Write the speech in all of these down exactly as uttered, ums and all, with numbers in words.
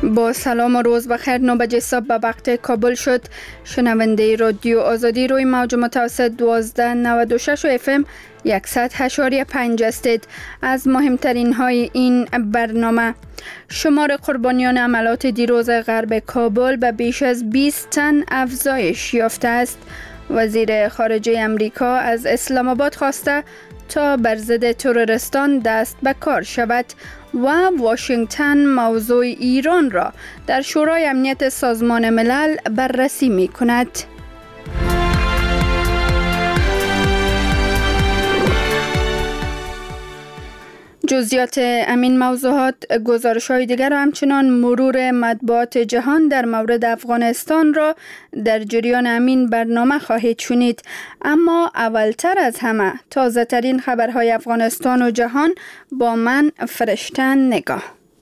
با سلام و روز بخیر. نه بجه صبح به وقت کابل شد. شنونده رادیو آزادی روی موج متوسط دوازده نود و شش و اف ام صد و هشت و پنج هستید. از مهمترین های این برنامه: شمار قربانیان عملات دیروز غرب کابل به بیش از بیست تن افزایش یافته است. وزیر خارجه امریکا از اسلام آباد خواسته تا بر ضد تروریستان دست به کار شود و واشنگتن موضوع ایران را در شورای امنیت سازمان ملل بررسی می کند. جزئیات امین موضوعات، گزارش‌های دیگر و همچنان مرور مطبوعات جهان در مورد افغانستان را در جریان امین برنامه خواهید شنید. اما اولتر از همه تازه ترین خبرهای افغانستان و جهان با من فرشته نگاه.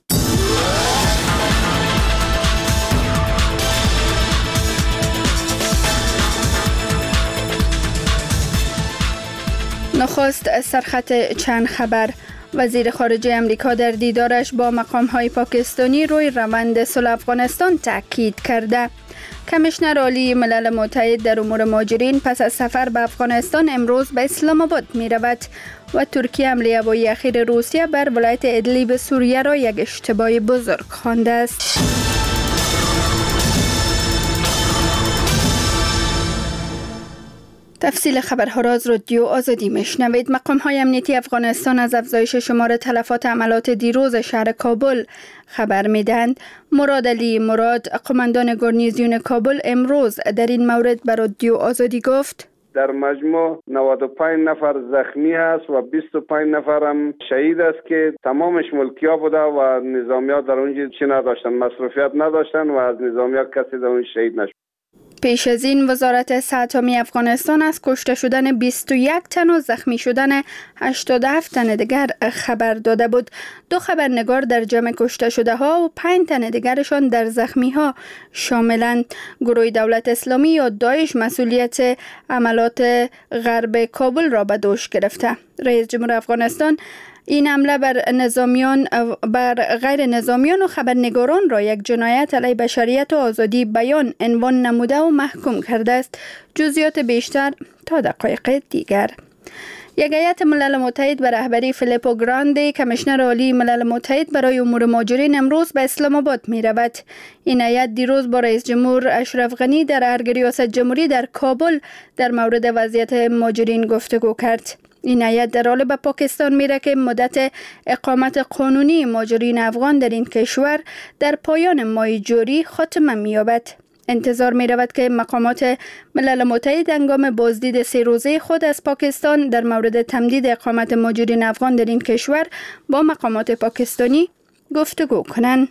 نخست سرخط چند خبر. وزیر خارجه امریکا در دیدارش با مقام‌های پاکستانی روی روند صلح افغانستان تاکید کرده. کمیشنر عالی ملل متحد در امور مهاجرین پس از سفر به افغانستان امروز به اسلام آباد می رود و ترکیه حمله هوایی اخیر روسیه بر ولایت ادلیب سوریه را یک اشتباه بزرگ خوانده است. تفصیل خبرها را از رادیو آزادی میشنوید. مقام‌های امنیتی افغانستان از افزایش شمار تلفات عملات دیروز شهر کابل خبر میدهند. مراد علی مراد، قماندان گارنیزیون کابل، امروز در این مورد به رادیو آزادی گفت: در مجموع نود و پنج نفر زخمی است و بیست و پنج نفر هم شهید است که تمامش ملکی‌ها بوده و نظامی‌ها در اونجا چی نداشتن، مصروفیت نداشتن و از نظامی‌ها کسی در اون شهید نشد. پیش از این وزارت صحت عامه افغانستان از کشته شدن بیست و یک تن و زخمی شدن هشتاد و هفت تن دیگر خبر داده بود. دو خبرنگار در جمع کشته شده ها و پنج تن دیگرشان در زخمی ها شاملند. گروه دولت اسلامی یا داعش مسئولیت عملات غرب کابل را به دوش گرفته. رئیس جمهور افغانستان این حمله بر نظامیان بر غیر نظامیان و خبرنگاران را یک جنایت علیه بشریت و آزادی بیان عنوان نموده و محکوم کرده است. جزئیات بیشتر تا دقایق دیگر. یک هیئت ملل متحد به رهبری فیلیپو گراندی، کمیشنر عالی ملل متحد برای امور مهاجرین، امروز به اسلام آباد می رود. این هیئت دیروز با رئیس جمهور اشرف غنی در ارگ ریاست جمهوری در کابل در مورد وضعیت مهاجرین گفتگو کرد. این هیئت در حال به پاکستان میره که مدت اقامت قانونی مهاجرین افغان در این کشور در پایان ماه جاری خاتمه می‌یابد. انتظار می رود که مقامات ملل متحد هنگام بازدید سه روزه خود از پاکستان در مورد تمدید اقامت مهاجرین افغان در این کشور با مقامات پاکستانی گفتگو کنند.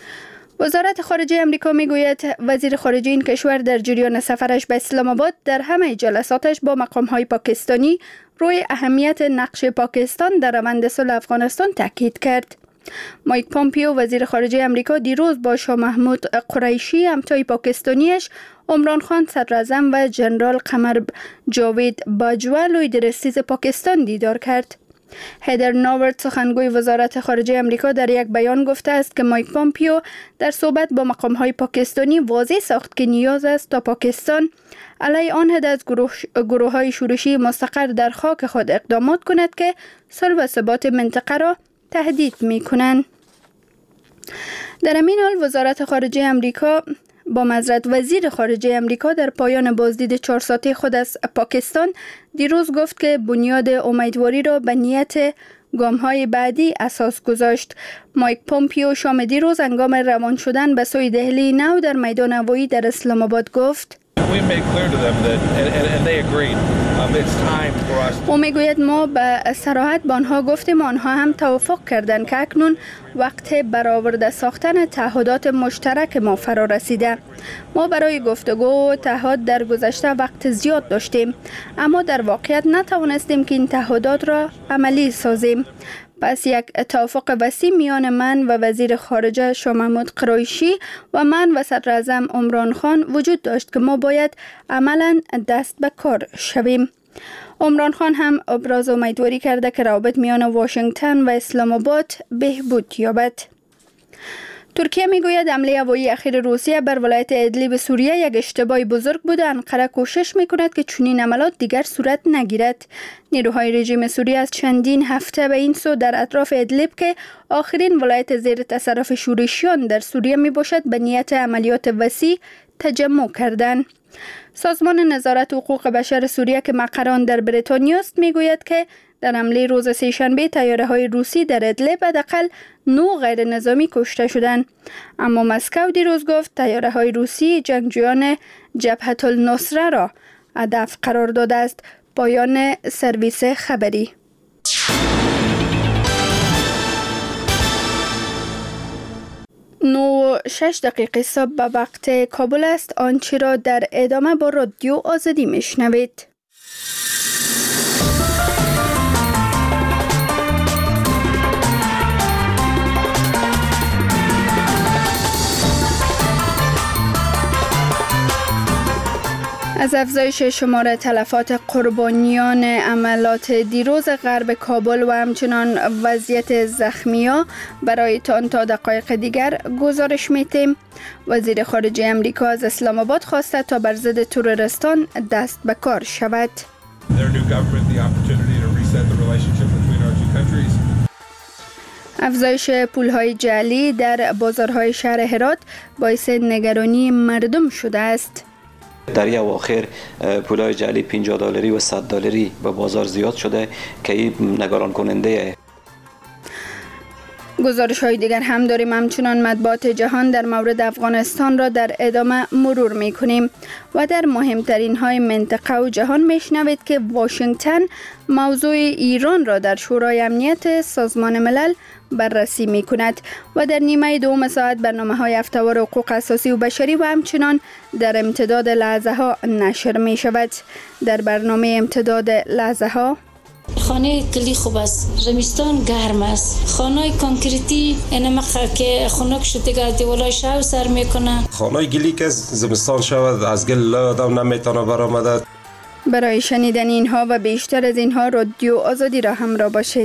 وزارت خارجه امریکا میگوید وزیر خارجه این کشور در جریان سفرش به اسلام آباد در همه جلساتش با مقام‌های پاکستانی روی اهمیت نقش پاکستان در روند صلح افغانستان تاکید کرد. مایک پامپیو، وزیر خارجه امریکا، دیروز با شاه محمود قریشی، همتای پاکستانیش، عمران خان صدراعظم و جنرال قمر جاوید باجوه، لوی درستیز پاکستان دیدار کرد. هیدر ناورد، سخنگوی وزارت خارجه امریکا، در یک بیان گفته است که مایک پامپیو در صحبت با مقام‌های پاکستانی واضح ساخت که نیاز است تا پاکستان علیه آن حد از گروه گروه‌های شورشی مستقر در خاک خود اقدامات کند که صلح و ثبات منطقه را تهدید می‌کنند. در همین حال وزارت خارجه امریکا با معذرت وزیر خارجه امریکا در پایان بازدید چهار ساعته خود از پاکستان دیروز گفت که بنیاد امیدواری را به نیت گام‌های بعدی اساس گذاشت. مایک پامپیو شام دیروز هنگام روان شدن به سوی دهلی نو در میدان هوایی در اسلام آباد گفت: او میگوید ما به صراحت به آنها گفتیم، آنها هم توافق کردند که اکنون وقت برآورده ساختن تعهدات مشترک ما فرا رسیده. ما برای گفتگو و تعهد در گذشته وقت زیاد داشتیم، اما در واقعیت نتوانستیم که این تعهدات را عملی سازیم. پس یک توافق وسیع میان من و وزیر خارجه شاه محمود قریشی و من و صدراعظم عمران خان وجود داشت که ما باید عملاً دست به کار شویم. عمران خان هم ابراز امیدواری کرده که روابط میان واشنگتن و اسلام آباد بهبود یابد. ترکیه میگوید حمله هوایی اخیر روسیه بر ولایت ادلیب سوریه یک اشتباه بزرگ بوده. انقره کوشش میکند که چنین عملات دیگر صورت نگیرد. نیروهای رژیم سوریه از چندین هفته به این سو در اطراف ادلیب که آخرین ولایت زیر تصرف شورشیان در سوریه می باشد به نیت عملیات وسیع تجمع کردند. سازمان نظارت حقوق بشر سوریه که مقر آن در بریتانیا است میگوید که در حمله روز سه‌شنبه طیاره‌های روسی در ادلیب حداقل نه غیر نظامی کشته شدند. اما مسکو دیروز گفت طیاره‌های روسی جنگجویان جبهة النصره را هدف قرار داده است. پایان سرویس خبری. نو شش دقیقه صبح به وقت کابل است. آنچه را در ادامه با رادیو آزادی میشنوید. از افزایش شمار تلفات قربانیان عملات دیروز غرب کابل و همچنان وضعیت زخمی‌ها برایتان تا دقایق دیگر گزارش می‌دهیم. وزیر خارجه امریکا از اسلام آباد خواسته تا بر ضد تروریستان دست به کار شود. افزایش پول‌های جعلی در بازارهای شهر هرات باعث نگرانی مردم شده است. در یک اواخر پولای جعلی پنجاه دلاری و صد دلاری به بازار زیاد شده که این نگران کننده. گزارش های دیگر هم داریم. همچنان مطبوعات جهان در مورد افغانستان را در ادامه مرور می کنیم و در مهمترین های منطقه و جهان می شنوید که واشنگتن موضوع ایران را در شورای امنیت سازمان ملل بررسی می کند و در نیمه دوم ساعت برنامه های هفته‌وار حقوق اساسی و بشری و همچنان در امتداد لحظه ها نشر می شود. در برنامه امتداد لحظه ها خانه کلی خوب است، زمستان گرم است، خانه کانکریتی انمقه که خنک شده که دیوالای شو سر میکنه، خانه گلی که زمستان شود از گل آدم نمیتونه برآمده. برای شنیدن اینها و بیشتر از اینها رادیو آزادی را همراه باشید.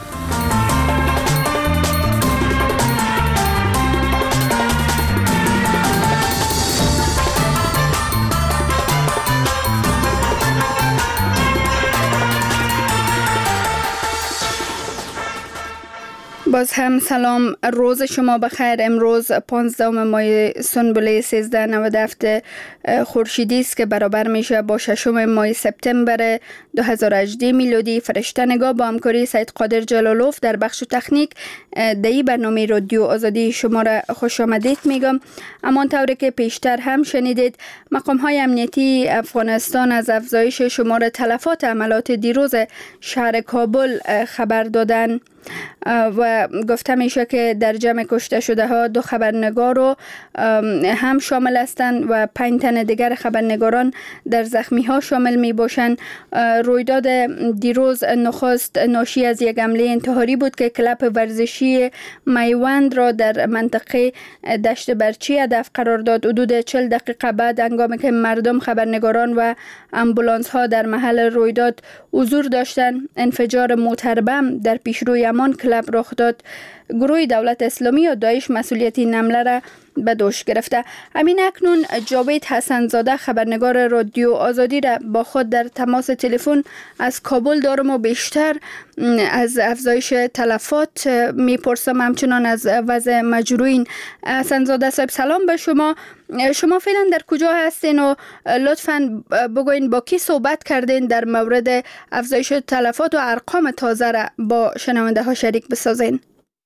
باز هم سلام، روز شما بخیر. امروز پانزدهم ماه سنبله سیزده نود و هفت خورشیدی است که برابر میشه با ششم ماه سپتامبر دو هزار و هجده میلادی. فرشته نگاه با همکاری سید قادر جلالوف در بخش تکنیک دی برنامه رادیو آزادی شما را خوش آمدید میگم. امان طوری که پیشتر هم شنیدید، مقام های امنیتی افغانستان از افزایش شمار تلفات عملات دیروز شهر کابل خبر دادن و گفته میشه که در جمع کشته شده ها دو خبرنگار رو هم شامل هستند و پنج تن دیگر خبرنگاران در زخمی ها شامل می باشند. رویداد دیروز نخست ناشی از یک حمله انتحاری بود که کلب ورزشی میوند را در منطقه دشت برچی هدف قرار داد. حدود چهل دقیقه بعد هنگامی که مردم، خبرنگاران و امبولانس ها در محل رویداد حضور داشتند، انفجار موتر بم در پیشروی همان کلب رخ داد. گروه دولت اسلامی و داعش مسئولیت این حمله را به دوش گرفته. همین اکنون جاوید حسن‌زاده خبرنگار رادیو آزادی را با خود در تماس تلفن از کابل دارم و بیشتر از افزایش تلفات میپرسم، همچنان از وضع مجروحین. حسن‌زاده صاحب سلام به شما. شما فعلا در کجا هستین و لطفاً بگوین با کی صحبت کردین در مورد افزایش تلفات و ارقام تازه را با شنونده ها شریک بسازین؟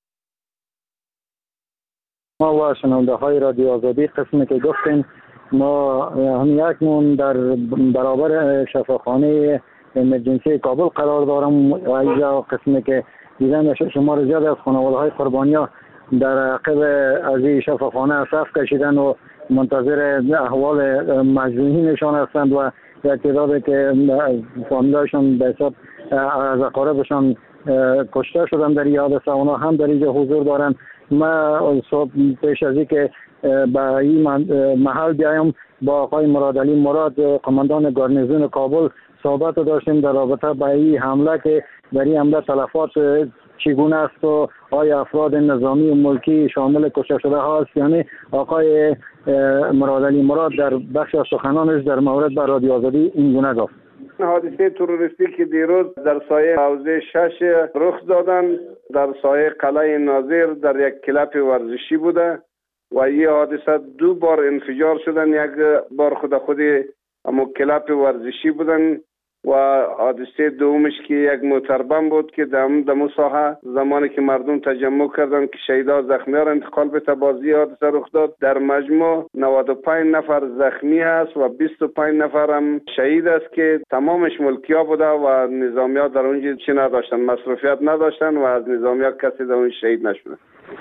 ما و شنونده های رادیو آزادی قسمی که گفتیم، ما همین اکنون در برابر شفاخانه امرجنسی کابل قرار دارم و اینجا قسمی که دیدن شمار زیاد از خانواده های قربانیا در عقب از این شفاخانه صف کشیدن و منتظر احوال مجروحینشان هستند و یک تعدادی که فامیلایشان به حساب از اقاربشان کشته شدن در این حادثه اونا هم در اینجا حضور دارند. ما پیش از این که به این محل بیایم با آقای مراد علی مراد، قماندان گارنیزون کابل، صحبت داشتیم در رابطه با این حمله که در این حمله تلفات چگونه است و آیا افراد نظامی و ملکی شامل کشته شده ها است. یعنی آقای مرادعلی مراد در بخش از سخنانش در مورد بر رادیو آزادی این گونه گفت: حادثه تروریستی که دیروز در سایه حوزه شش رخ دادن در سایه قلعه ناظر در یک کلاب ورزشی بوده و این حادثه دو بار انفجار شدن. یک بار خود خود اما کلاب ورزشی بودن و حادثه دومش که یک موتربم بود که در دمو ساحه زمانی که مردم تجمع کردن که شهدا زخمی را انتقال به تبازی حادثه رخ داد. در مجموع نود و پنج نفر زخمی است و بیست و پنج نفر هم شهید است که تمامش ملکیا بوده و نظامیا در اونجا چی نداشتن، مصروفیت نداشتن و از نظامیا کسی در اون شهید نشده.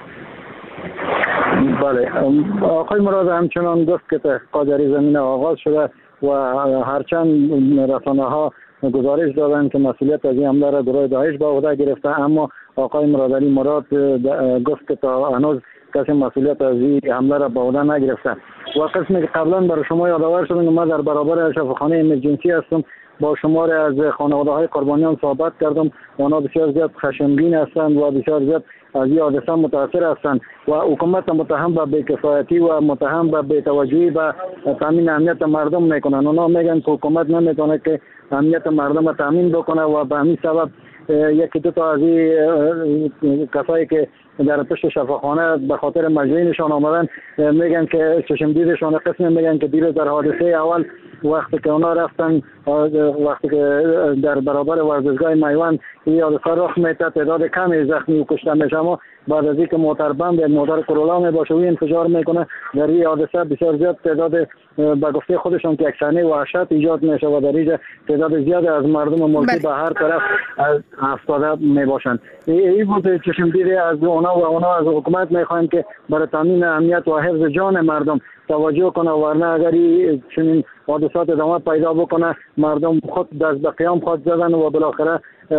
بله، آقای مراد همچنان گفت که تحقیقات در زمینه آغاز شده و هرچند رسانه ها گزارش دادن که مسئولیت از این حمله را گروه داعش به عهده گرفته، اما آقای مرادعلی مراد گفت که تا هنوز کسی مسئولیت از این حمله را به عهده نگرفته. و قسمی که قبلا برای شما یادآور شدم ما در برابر شفاخانه امرجنسی هستم، با شمار از خانواده های قربانیان صحبت کردم. آنها بسیار زیاد خشمگین هستند و بسیار زیاد از این حادثه متاثر هستند و حکومت متهم به بی‌کفایتی و متهم به بی‌توجهی به تامین امنیت مردم میکنن. آنها میگن که حکومت نمیتونه که امنیت مردم را تامین بکنه و به همین سبب یکی دو تا از این کسایی که در پشت شفاخانه به خاطر مجریمشان آمدن میگن که چشم دیدشان قسمی میگن که دیروز در حادثه اول وقتی که اونا رفتن وقتی که در برابر ورزشگاه میوان این حادثه رخ میده تعداد کمی زخمی و کشته میشه، اما بعد از اینکه موتر بمب موتر کرولا میباشه و انفجار میکنه در این حادثه بسیار زیاد تعداد به گفته خودشون که یک صحنه وحشت ایجاد میشه و در اینجا تعداد زیاد از مردم ملکی به هر طرف افتاده میباشند. این بود چشم دیدی از اونا و اونا از حکومت میخوایم که برای تامین امنیت و حفظ جان مردم توجه کنه، ورنه اگر چنین حادثات ادامه پیدا بکنه مردم خود دست به قیام خود زدن و بالاخره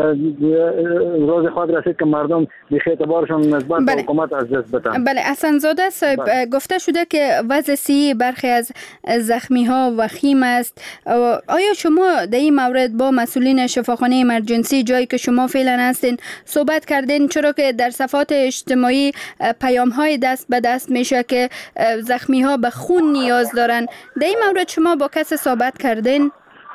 روز خود رسید که مردم بیخ اعتبارشون نسبت به حکومت از دست بدن. بله، حسن زاده صاحب گفته شده که وضع صحی برخی از زخمی ها وخیم است. آیا شما در این مورد با مسئولین شفاخانه امرجنسی جایی که شما فعلا هستین صحبت کردین؟ چرا که در صفحات اجتماعی پیام های دست به دست میشه که زخمی ها به خون نیاز دارن. در این مورد شما با کسی صحبت کردین؟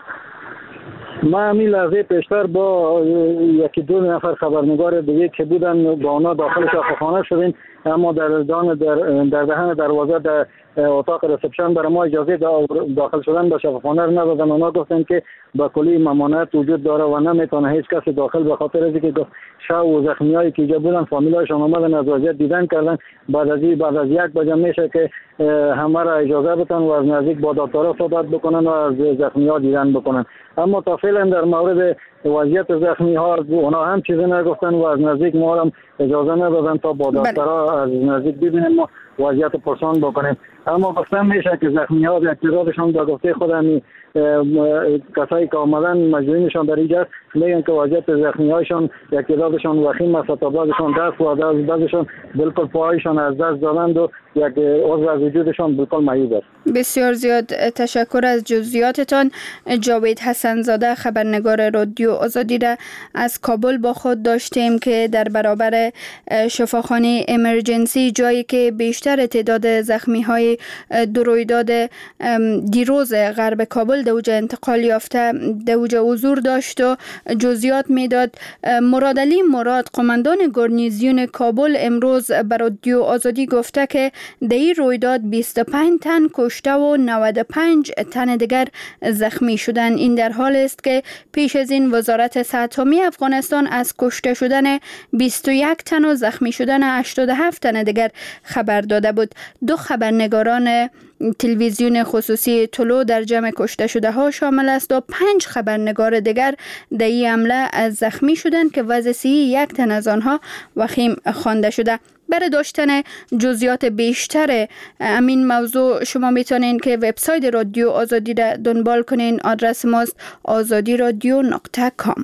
ما همین لحظه پیشتر با یکی دو نفر خبرنگار دیگه که بودن با اونا داخل شفاخانه شدیم، اما در دهن در در دهن دروازه در اتاق رسپشن برای ما اجازه داخل شدن به شفاخانه رو ندادن. اونا گفتن که با کلی ممانعت وجود داره و نمیتونه هیچ کسی داخل، به خاطر از اینکه شاه و زخمیایی که اینجا بودن فامیلایشون اومدن از وضعیت دیدن کردن. بعد از بعد از یک بجه میشه که همه را اجازه بدن و از نزدیک با دکترها صحبت بکنن و از زخمی‌ها دیدن بکنن. اما تا فعلا در مورد وضعیت زخمی ها اونا هم چیزی نگفتن و از نزدیک ما هم اجازه ندادن تا با دکترها از نزدیک ببینیم ما وضعیت پرسان بکنیم. اما گفتم میشه که زخمی ها به اعتراضشون به گفته خودم کسایی که آمدن مجبورینشان در اینجا میگن که وضعیت زخمی هایشان اعتراضشون وخیم است تا بعضشون دست و دست بعضشون بالکل پاهایشان از دست دادند و یک عضو از وجودشان بالکل معیوب است. بسیار زیاد تشکر از جزئیاتتان. جاوید حسن زاده خبرنگار رادیو آزادی را از کابل با خود داشتیم که در برابر شفاخانه امرجنسی جایی که بیشتر تعداد زخمی های دو رویداد دیروز غرب کابل دوجه انتقال یافته دوجه حضور داشت و جزئیات میداد. مرادعلی مراد قماندان گارنیزیون کابل امروز بر رادیو آزادی گفته که در این رویداد بیست و پنج تن کشته و نود و پنج تن دیگر زخمی شدند. این در حال است که پیش از این وزارت صحت عامه افغانستان از کشته شدن بیست و یک تن و زخمی شدن هشتاد و هفت تن دیگر خبر داده بود. دو خبرنگاران تلویزیون خصوصی طلوع در جمع کشته شده ها شامل است و پنج خبرنگار دیگر در این حمله زخمی شدند که وضع صحی یک تن از آنها وخیم خوانده شده. برای داشتن جزئیات بیشتر امین موضوع شما میتونین که وبسایت رادیو آزادی را دنبال کنین. آدرس ماست آزادی رادیو نقطه کام.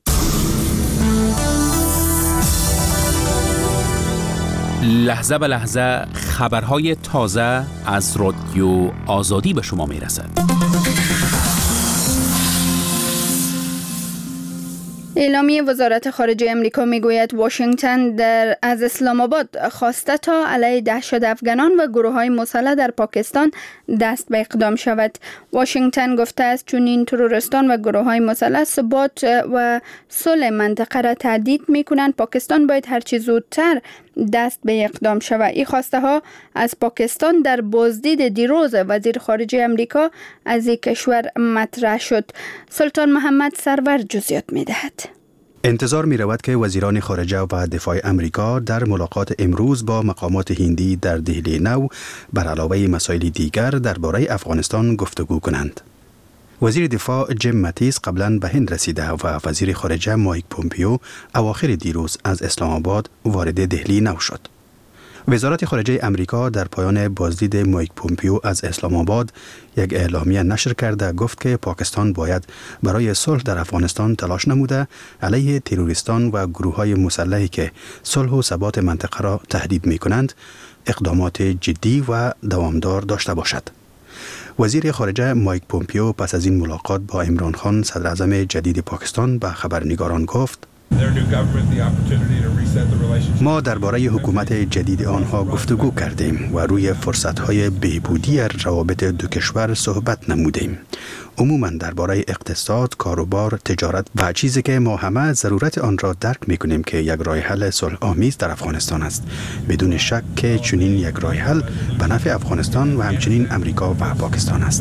لحظه به لحظه خبرهای تازه از رادیو آزادی به شما میرسد. اعلامیه وزارت خارجه امریکا میگوید واشنگتن در از اسلام آباد خواسته تا علیه دهشت افغانان و گروه‌های مسلح در پاکستان دست به اقدام شود. واشنگتن گفته است چون این تروریستان و گروه‌های مسلح ثبات و صلح منطقه را تهدید می‌کنند، پاکستان باید هر چه زودتر دست به اقدام شود. این خواسته ها از پاکستان در بازدید دیروز وزیر خارجه امریکا از این کشور مطرح شد. سلطان محمد سرور جزئیات می‌دهد. انتظار می رود که وزیران خارجه و دفاع امریکا در ملاقات امروز با مقامات هندی در دهلی نو بر علاوه مسائل دیگر درباره افغانستان گفتگو کنند. وزیر دفاع جیم ماتیس قبلا به هند رسیده و وزیر خارجه مایک پومپیو اواخر دیروز از اسلام آباد وارد دهلی نو شد. وزارت خارجه امریکا در پایان بازدید مایک پومپیو از اسلام آباد یک اعلامیه نشر کرده گفت که پاکستان باید برای صلح در افغانستان تلاش نموده علیه تروریستان و گروه‌های مسلحی که صلح و ثبات منطقه را تهدید می‌کنند اقدامات جدی و دوامدار داشته باشد. وزیر خارجه مایک پومپیو پس از این ملاقات با عمران خان صدر اعظم جدید پاکستان به خبرنگاران گفت: ما درباره حکومت جدید آنها گفتگو کردیم و روی فرصت‌های بهبودی روابط دو کشور صحبت نمودیم. عموماً درباره اقتصاد، کاروبار، تجارت و چیزی که ما همه ضرورت آن را درک می‌کنیم که یک راه حل صلح آمیز در افغانستان است. بدون شک که چنین یک راه حل به نفع افغانستان و همچنین امریکا و پاکستان است.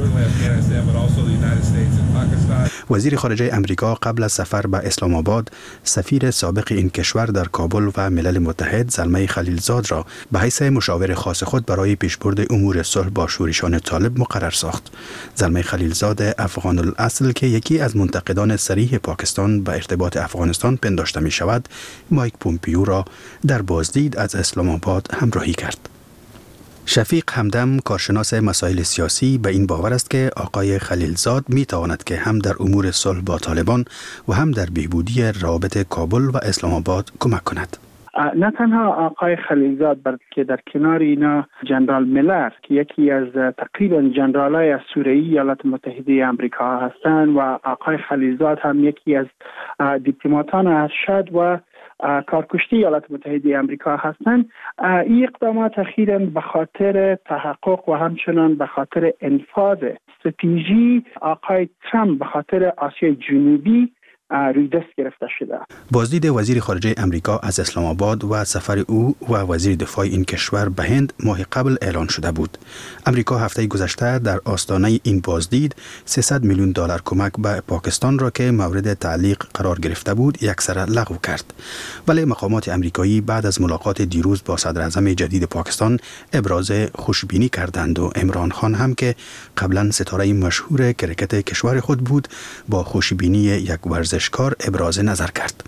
وزیر خارجه امریکا قبل از سفر به اسلام آباد سفیر سابق این کشور در کابل و ملل متحد زلمه خلیلزاد را به حیث مشاور خاص خود برای پیشبرد امور صلح با شورشان طالب مقرر ساخت. زلمه خلیلزاد افغان الاصل که یکی از منتقدان صریح پاکستان به ارتباط افغانستان پنداشته می شود، مایک پومپیو را در بازدید از اسلام آباد همراهی کرد. شفیق همدم کارشناس مسائل سیاسی به این باور است که آقای خلیلزاد می تواند که هم در امور صلح با طالبان و هم در بهبودی روابط کابل و اسلام آباد کمک کند. نه تنها آقای خلیلزاد بلکه در کنار اینا جنرال میلر که یکی از تقریبا جنرالای اسطوره‌ای ایالات متحده آمریکا هستند و آقای خلیلزاد هم یکی از دیپلماتان ارشد و کارکشته ایالات متحده آمریکا هستند. این اقدامات اخیراً به خاطر تحقق و همچنان به خاطر انفاذ استراتژی آقای ترامپ به خاطر آسیای جنوبی روی دست گرفته شده. بازدید وزیر خارجه امریکا از اسلام آباد و سفر او و وزیر دفاع این کشور به هند ماه قبل اعلان شده بود. امریکا هفته گذشته در آستانه این بازدید سیصد میلیون دلار کمک به پاکستان را که مورد تعلیق قرار گرفته بود یکسره لغو کرد. ولی مقامات امریکایی بعد از ملاقات دیروز با صدر اعظم جدید پاکستان ابراز خوشبینی کردند و عمران خان هم که قبلا ستاره مشهور کرکت کشور خود بود با خوشبینی یک ورزشکار ابراز نظر کرد.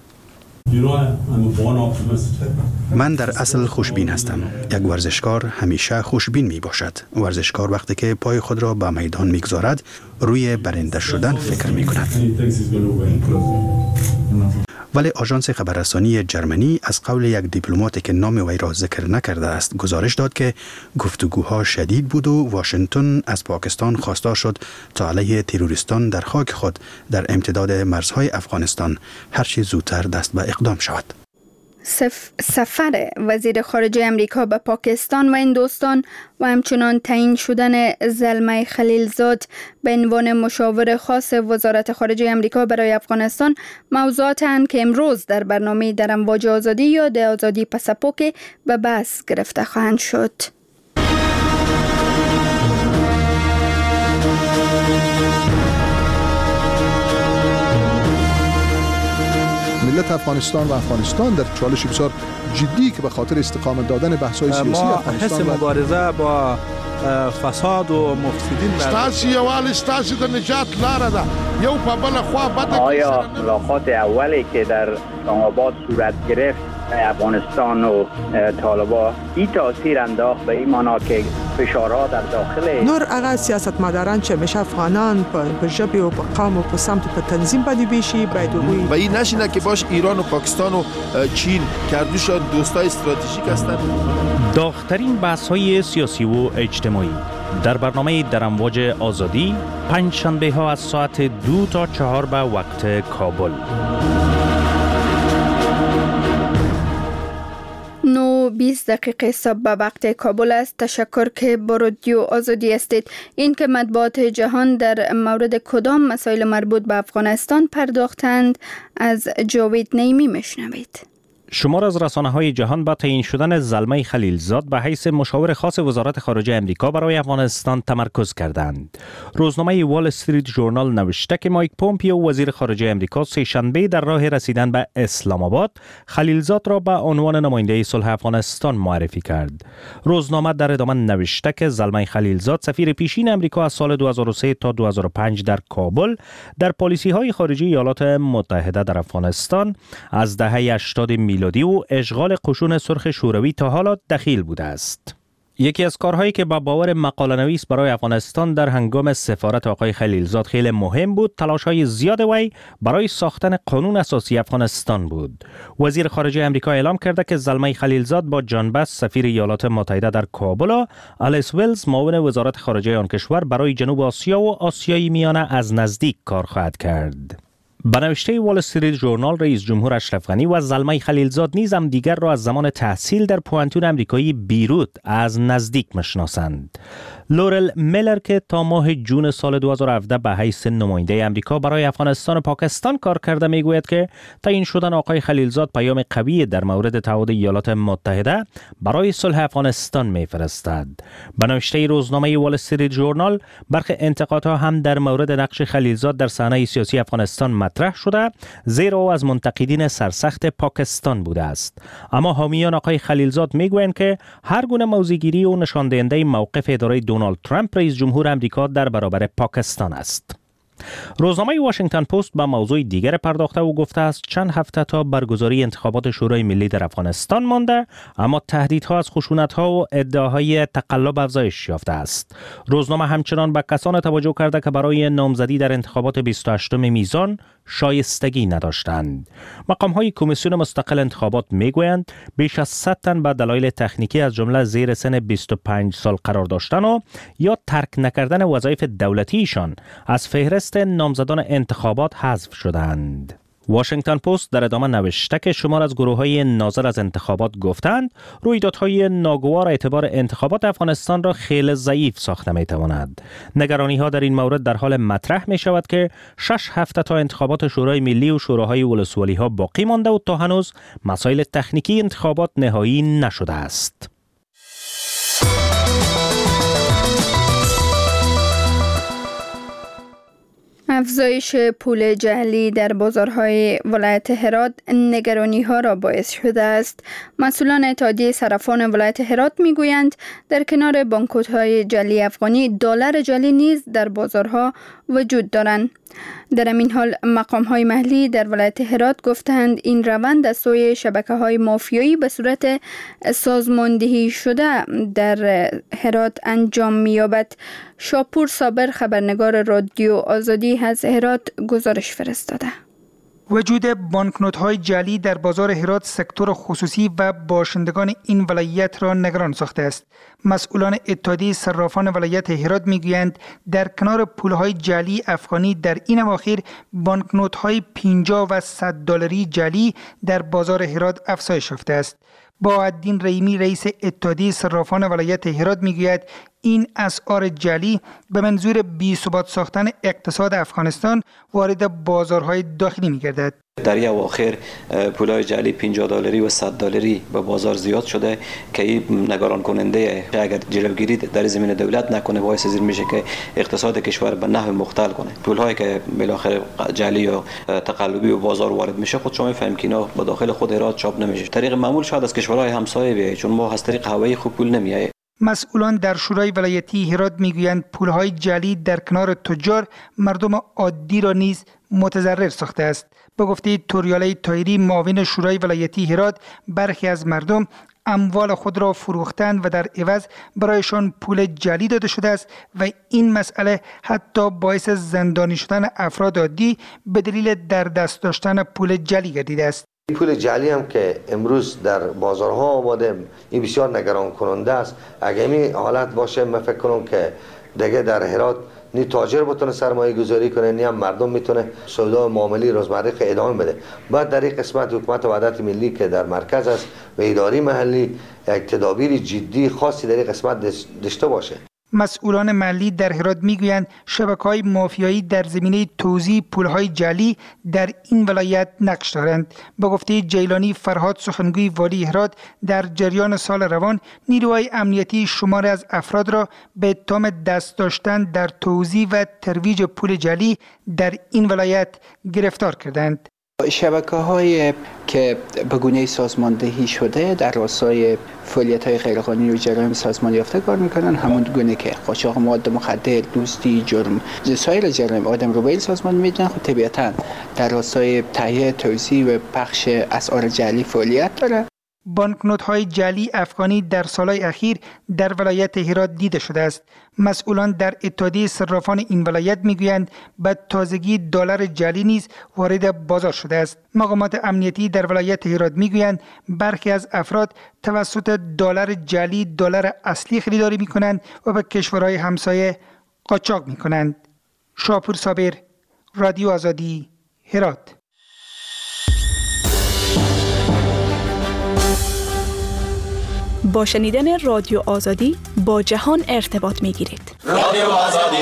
من در اصل خوشبین هستم. یک ورزشکار همیشه خوشبین می باشد. ورزشکار وقتی که پای خود را به میدان می گذارد روی برنده شدن فکر می کند. ولی آژانس خبررسانی جرمنی از قول یک دیپلماتی که نام وی را ذکر نکرده است گزارش داد که گفتگوها شدید بود و واشنگتن از پاکستان خواستار شد تا علیه تروریستان در خاک خود در امتداد مرزهای افغانستان هر چه زودتر دست به اقدام شود. سف... سفر وزیر خارجه امریکا به پاکستان و این دوستان و همچنان تعیین شدن زلمه خلیلزاد به عنوان مشاور خاص وزارت خارجه امریکا برای افغانستان موضوعاتند که امروز در برنامه در امواج آزادی یا د آزادی پاساپوک به بحث گرفته خواهند شد. ملت افغانستان و افغانستان در چالش بسیار جدی که به خاطر استقامت دادن بحث‌های سیاسی افغانستان ما حس مبارزه با فساد و مفسدین ستاسي یوال ستاسي د نجات لاره ده یو په بل خوا بد. آیا ملاقات اولی که در اسلام آباد صورت گرفت افغانستان و طالبان این تاثیر انداخت به این معنا که فشارها در داخل نور اغا سیاستمداران چې مشه افغانان په ژبه او په قوم او په سمت په تنظیم باندې بشي باید وي و این نشینه که باش ایران و پاکستان و چین کردوشان دوستای استراتژیک هستند. داغ‌ترین بحث‌های سیاسی و اجتماعی در برنامه در امواج آزادی پنج شنبه ها از ساعت دو تا چهار به وقت کابل. بیست دقیقه صبح به وقت کابل است. تشکر که با رادیو آزادی هستید. این که مطبوعات جهان در مورد کدام مسائل مربوط به افغانستان پرداختند از جاوید نیمی میشنوید. شمار از رسانه‌های جهان با تعیین شدن زلمه خلیلزاد به حیث مشاور خاص وزارت خارجه امریکا برای افغانستان تمرکز کردند. روزنامه وال استریت ژورنال نوشته که مایک پومپیو وزیر خارجه امریکا سه‌شنبه در راه رسیدن به اسلام آباد خلیلزاد را به عنوان نماینده صلح افغانستان معرفی کرد. روزنامه در ادامه نوشته که زلمه خلیلزاد سفیر پیشین امریکا از سال دو هزار و سه تا دو هزار و پنج در کابل در پالیسی‌های خارجی ایالات متحده در افغانستان از دهه هشتاد میلادی و اشغال قشون سرخ شوروی تا حالا دخیل بوده است. یکی از کارهایی که با باور مقاله نویس برای افغانستان در هنگام سفارت آقای خلیلزاد خیلی مهم بود، تلاش‌های زیاد وی برای ساختن قانون اساسی افغانستان بود. وزیر خارجه امریکا اعلام کرده که زلمه خلیلزاد با جان بس سفیر ایالات متحده در کابل و آلیس ویلز معاون وزارت خارجه آن کشور برای جنوب آسیا و آسیای میانه از نزدیک کار خواهد کرد. به نوشته وال استریت ژورنال، رئیس جمهور اشرف غنی و زلمه خلیلزاد نیز هم دیگر را از زمان تحصیل در پوانتون امریکایی بیروت از نزدیک میشناسند. لورل میلر که تا ماه جون سال دو هزار و هفده به حیث نماینده امریکا برای افغانستان و پاکستان کار کرده میگوید که تعیین شدن آقای خلیلزاد پیام قوی در مورد تعهد ایالات متحده برای صلح افغانستان میفرستد. به نوشته روزنامه وال استریت ژورنال، برخی انتقادها هم در مورد نقش خلیلزاد در صحنه سیاسی افغانستان مطرح شده، زیرا او از منتقدین سرسخت پاکستان بوده است. اما حامیان آقای خلیلزاد میگویند که هر گونه موضع‌گیری و نشان دهنده موقف اداره دونالد ترامپ رئیس جمهور امریکا در برابر پاکستان است. روزنامه واشنگتن پست به موضوع دیگر پرداخته و گفته است چند هفته تا برگزاری انتخابات شورای ملی در افغانستان مانده، اما تهدیدها از خشونت‌ها و ادعاهای تقلب افزایش یافته است. روزنامه همچنان به کسان توجه کرده که برای نامزدی در انتخابات بیست و هشتم میزان شایستگی نداشتند. مقام‌های کمیسیون مستقل انتخابات میگویند بیش از صد تن به دلایل تکنیکی از جمله زیر سن بیست و پنج سال قرار داشتن و یا ترک نکردن وظایف دولتیشان از فهرست نامزدان انتخابات حذف شدند. واشنگتن پست در ادامه نوشته که شمار از گروه‌های ناظر از انتخابات گفتند رویدادهای ناگوار اعتبار انتخابات افغانستان را خیلی ضعیف ساخته می‌تواند. نگرانی‌ها در این مورد در حال مطرح می‌شود که شش هفته تا انتخابات شورای ملی و شوراهای ولسوالی‌ها باقی مانده و تا هنوز مسائل تکنیکی انتخابات نهایی نشده است. افزایش پول جعلی در بازارهای ولایت هرات نگرانی ها را باعث شده است. مسئولان اتحادیه صرافان ولایت هرات میگویند در کنار بانکوت های جعلی افغانی دلار جعلی نیز در بازارها وجود دارند. در این حال مقام های محلی در ولایت هرات گفتند این روند از سوی شبکه های مافیایی به صورت سازماندهی شده در هرات انجام می‌یابد. شاپور صابر خبرنگار رادیو آزادی از هرات گزارش فرستاده. وجود بانکنوت‌های جعلی در بازار هرات سکتور خصوصی و باشندگان این ولایت را نگران ساخته است. مسئولان اتحادیه صرافان ولایت هرات میگویند در کنار پول‌های جعلی افغانی در این اواخر بانکنوت‌های پنجاه و صد دلاری جعلی در بازار هرات افزایش یافته است. باعالدین رحیمی رئیس اتحادیه صرافان ولایت هرات میگوید این اسعار جعلی به منظور بی‌ثبات ساختن اقتصاد افغانستان وارد بازارهای داخلی می‌گردد. در این اواخر پولای جعلی پنجاه دلاری و صد دلاری به بازار زیاد شده که این نگران کننده اگر جلوگیری در زمین دولت نکنه باعث این میشه که اقتصاد کشور به نحو مختل کنه. پولهایی که بالاخره جعلی و تقلبی و بازار وارد میشه خود شما میفهمید که اینا به داخل خود هرات چاپ نمیشه. طریق معمول شاید از کشورهای همسایه بیاید چون ما از طریق هوایی خوب پول نمیاد. مسئولان در شورای ولایتی هرات میگویند پولهای جعلی در کنار تجار مردم عادی را نیز متضرر ساخته است. به گفته توریاله طاهری معاون شورای ولایتی هرات برخی از مردم اموال خود را فروختند و در عوض برایشان پول جعلی داده شده است و این مسئله حتی باعث زندانی شدن افراد عادی به دلیل در دست داشتن پول جعلی گردیده است. پول جعلی هم که امروز در بازارها آماده این بسیار نگران کننده است. اگر این حالت باشه من فکر کنم که دیگه در هرات نی تاجر بتونه سرمایه گذاری کنه، نی هم مردم میتونه سودا و معامله روزمره ادامه بده. بعد در این قسمت حکومت وحدت ملی که در مرکز است و اداره محلی یک تدابیر جدی خاصی در این قسمت داشته باشه. مسئولان محلی در هرات میگویند شبکه‌های مافیایی در زمینه توزیع پول‌های جعلی در این ولایت نقش دارند. به گفته جیلانی فرهاد سخنگوی والی هرات، در جریان سال روان نیروهای امنیتی شماری از افراد را به اتهام دست داشتن در توزیع و ترویج پول جعلی در این ولایت گرفتار کردند. شبکه‌های که به گونه سازماندهی شده در راستای فعالیت‌های غیرقانونی و جرایم سازمان یافته کار می‌کنن، همون گونه که قاچاق مواد مخدر، دزدی، جرم، سایر جرایم آدم‌ربایی سازمان می‌دن، خب طبیعتاً در راستای تهیه، توزیع و پخش اسعار جعلی فعالیت داره. بانکنوت‌های جعلی افغانی در سالهای اخیر در ولایت هرات دیده شده است. مسئولان در اتحادیه صرافان این ولایت میگویند به تازگی دلار جعلی نیز وارد بازار شده است. مقامات امنیتی در ولایت هرات میگویند برخی از افراد توسط دلار جعلی دلار اصلی خریداری میکنند و به کشورهای همسایه قاچاق میکنند. شاپور صابر، رادیو آزادی، هرات. با شنیدن رادیو آزادی با جهان ارتباط می گیرید. رادیو آزادی.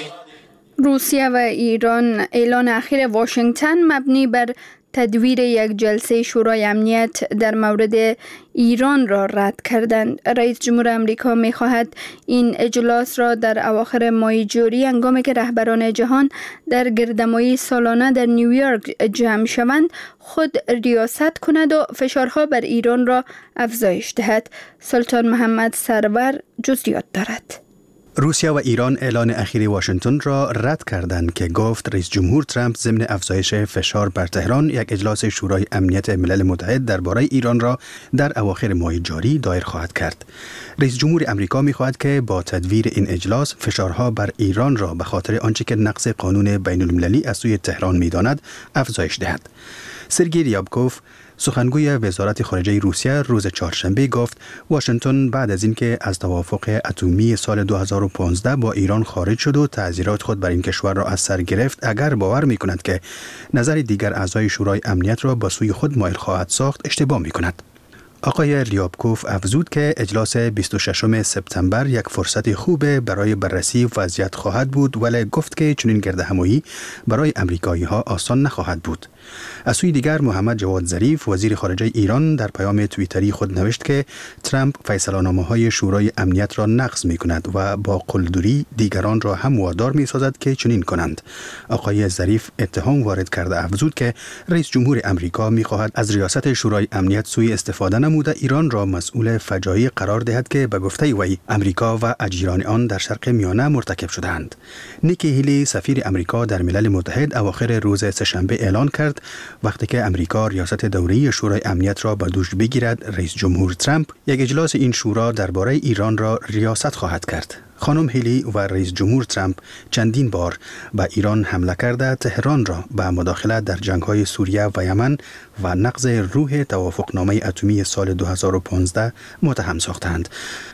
روسیه و ایران اعلان اخیر واشنگتن مبنی بر تدویر یک جلسه شورای امنیت در مورد ایران را رد کردند. رئیس جمهور امریکا می خواهد این اجلاس را در اواخر ماه جوری هنگامی که رهبران جهان در گردهمایی سالانه در نیویورک جمع شوند خود ریاست کند و فشارها بر ایران را افزایش دهد. سلطان محمد سرور جزئیات دارد. روسیه و ایران اعلان اخیر واشنگتن را رد کردند که گفت رئیس جمهور ترامپ ضمن افزایش فشار بر تهران یک اجلاس شورای امنیت ملل متحد درباره ایران را در اواخر ماه جاری دایر خواهد کرد. رئیس جمهور امریکا می‌خواهد که با تدویر این اجلاس فشارها بر ایران را به خاطر آنچه که نقض قانون بین المللی از سوی تهران می‌داند افزایش دهد. سرگئی ریابکوف سخنگوی وزارت خارجه روسیه روز چهارشنبه گفت واشنگتن بعد از اینکه از توافق اتمی سال دو هزار و پانزده با ایران خارج شد و تعزیرات خود بر این کشور را از سر گرفت، اگر باور می کند که نظر دیگر اعضای شورای امنیت را به سوی خود مایل خواهد ساخت، اشتباه می کند. آقای ریابکوف افزود که اجلاس بیست و ششم سپتامبر یک فرصت خوب برای بررسی وضعیت خواهد بود، ولی گفت که چنین گردهمایی برای امریکایی ها آسان نخواهد بود. از سوی دیگر محمد جواد ظریف وزیر خارجه ایران در پیام توییتری خود نوشت که ترامپ فیصله‌نامه‌های شورای امنیت را نقض می‌کند و با قلدری دیگران را هم وادار می‌سازد که چنین کنند. آقای ظریف اتهام وارد کرده افزود که رئیس جمهور امریکا می‌خواهد از ریاست شورای امنیت سوء استفاده نموده ایران را مسئول فجایع قرار دهد که به گفته وی امریکا و اجیران آن در شرق میانه مرتکب شدند. نیکی هیلی سفیر امریکا در ملل متحد اواخر روز سه‌شنبه اعلان کرد وقتی که امریکا ریاست دوره‌ای شورای امنیت را به دوش بگیرد، رئیس جمهور ترامپ یک اجلاس این شورا درباره ایران را ریاست خواهد کرد. خانم هیلی و رئیس جمهور ترامپ چندین بار به ایران حمله کرده تهران را به مداخله در جنگ‌های سوریه و یمن و نقض روح توافقنامه اتمی سال دو هزار و پانزده متهم ساختند.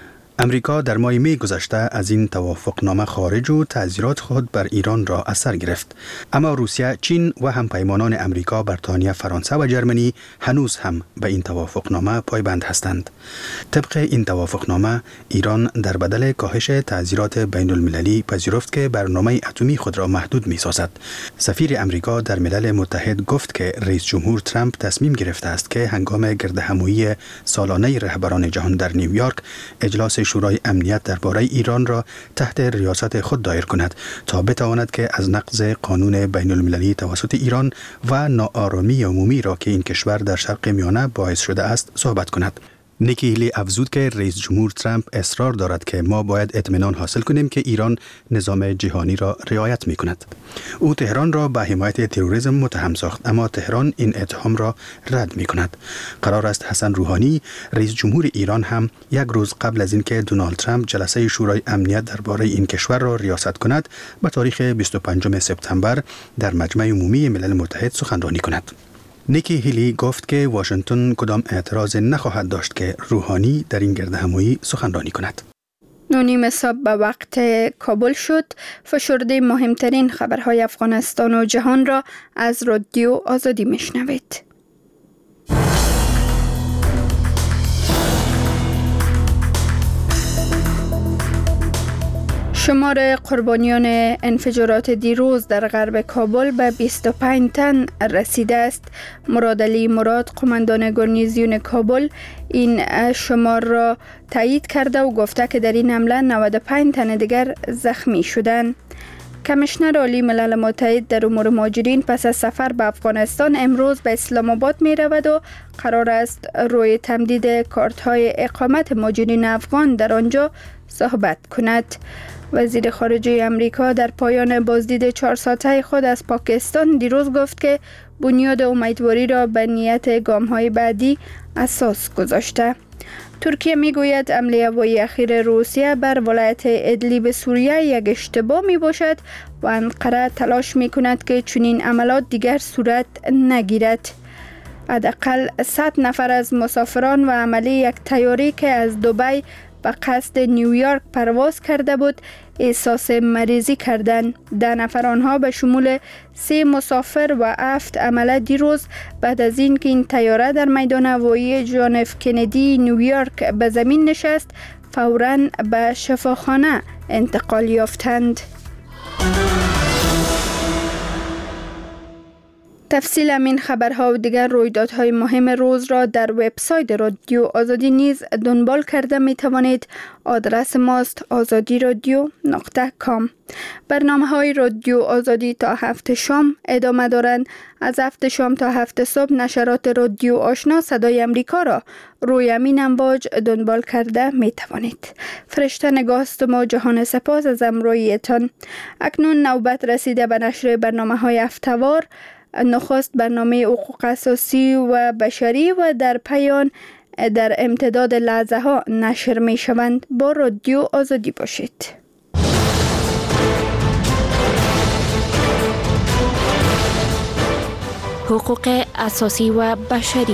امریکا در ماه می گذشته از این توافقنامه خارج و تعزیرات خود بر ایران را از سر گرفت. اما روسیه، چین و همپیمانان امریکا، بریتانیا، فرانسه و جرمنی هنوز هم به این توافقنامه پایبند هستند. طبق این توافقنامه، ایران در بدل کاهش تعزیرات بین المللی پذیرفت که برنامه اتمی خود را محدود می سازد. سفیر امریکا در ملل متحد گفت که رئیس جمهور ترامپ تصمیم گرفته است که هنگام گردهمایی سالانه رهبران جهان در نیویورک اجلاس شورای امنیت درباره ایران را تحت ریاست خود دایر کند تا بتواند که از نقض قانون بین المللی توسط ایران و ناآرامی عمومی را که این کشور در شرق میانه باعث شده است صحبت کند. نیکی هیلی افزود که رئیس جمهور ترامپ اصرار دارد که ما باید اطمینان حاصل کنیم که ایران نظام جهانی را رعایت می کند. او تهران را به حمایت تروریسم متهم ساخت، اما تهران این اتهام را رد می کند. قرار است حسن روحانی رئیس جمهور ایران هم یک روز قبل از اینکه دونالد ترامپ جلسه شورای امنیت درباره این کشور را ریاست کند به تاریخ بیست و پنجم سپتامبر در مجمع عمومی ملل متحد سخنرانی کند. نیکی هیلی گفت که واشنگتن کدام اعتراض نخواهد داشت که روحانی در این گردهمایی سخنرانی کند. نونیم صبح به وقت کابل شد. فشرده مهمترین خبرهای افغانستان و جهان را از رادیو آزادی میشنوید. شمار قربانیان انفجارات دیروز در غرب کابل به بیست و پنج تن رسیده است. مراد علی مراد، قماندان گارنیزیون کابل، این شمار را تایید کرده و گفته که در این حمله نود و پنج تن دیگر زخمی شدند. کمیشنر عالی ملل متحد در امور مهاجرین پس از سفر به افغانستان امروز به اسلام آباد می رود و قرار است روی تمدید کارت های اقامت مهاجرین افغان در آنجا صحبت کند. وزیر خارجه امریکا در پایان بازدید چهار ساعته خود از پاکستان دیروز گفت که بنیاد امیدواری را به نیت گام‌های بعدی اساس گذاشته. ترکیه میگوید حمله هوایی اخیر روسیه بر ولایت ادلیب سوریه یک اشتباه می باشد و انقره تلاش می کند که چنین عملات دیگر صورت نگیرد. حداقل صد نفر از مسافران و عمله یک طیاره که از دبی به قصد نیویورک پرواز کرده بود احساس مریضی کردند. ده نفر آنها به شمول سه مسافر و هفت عمله دیروز بعد از این که این طیاره در میدان هوایی جان اف کندی نیویورک به زمین نشست فوراً به شفاخانه انتقال یافتند. تفصیل همین خبرها و دیگر رویدادهای مهم روز را در وبسایت رادیو آزادی نیز دنبال کرده می توانید. آدرس ماست آزادی رادیو نقطه کام. برنامه های رادیو آزادی تا هفت شام ادامه دارند. از هفت شام تا هفت صبح نشرات رادیو آشنا صدای امریکا را روی همین امواج دنبال کرده می توانید. فرشته نگاهست ما جهان سپاس از امرویتان. اکنون نوبت رسیده به نشر برنامه های هفته‌وار. نخست برنامه حقوق اساسی و بشری و در پایان در امتداد لحظه ها نشر می شوند. با رادیو آزادی باشید. حقوق اساسی و بشری.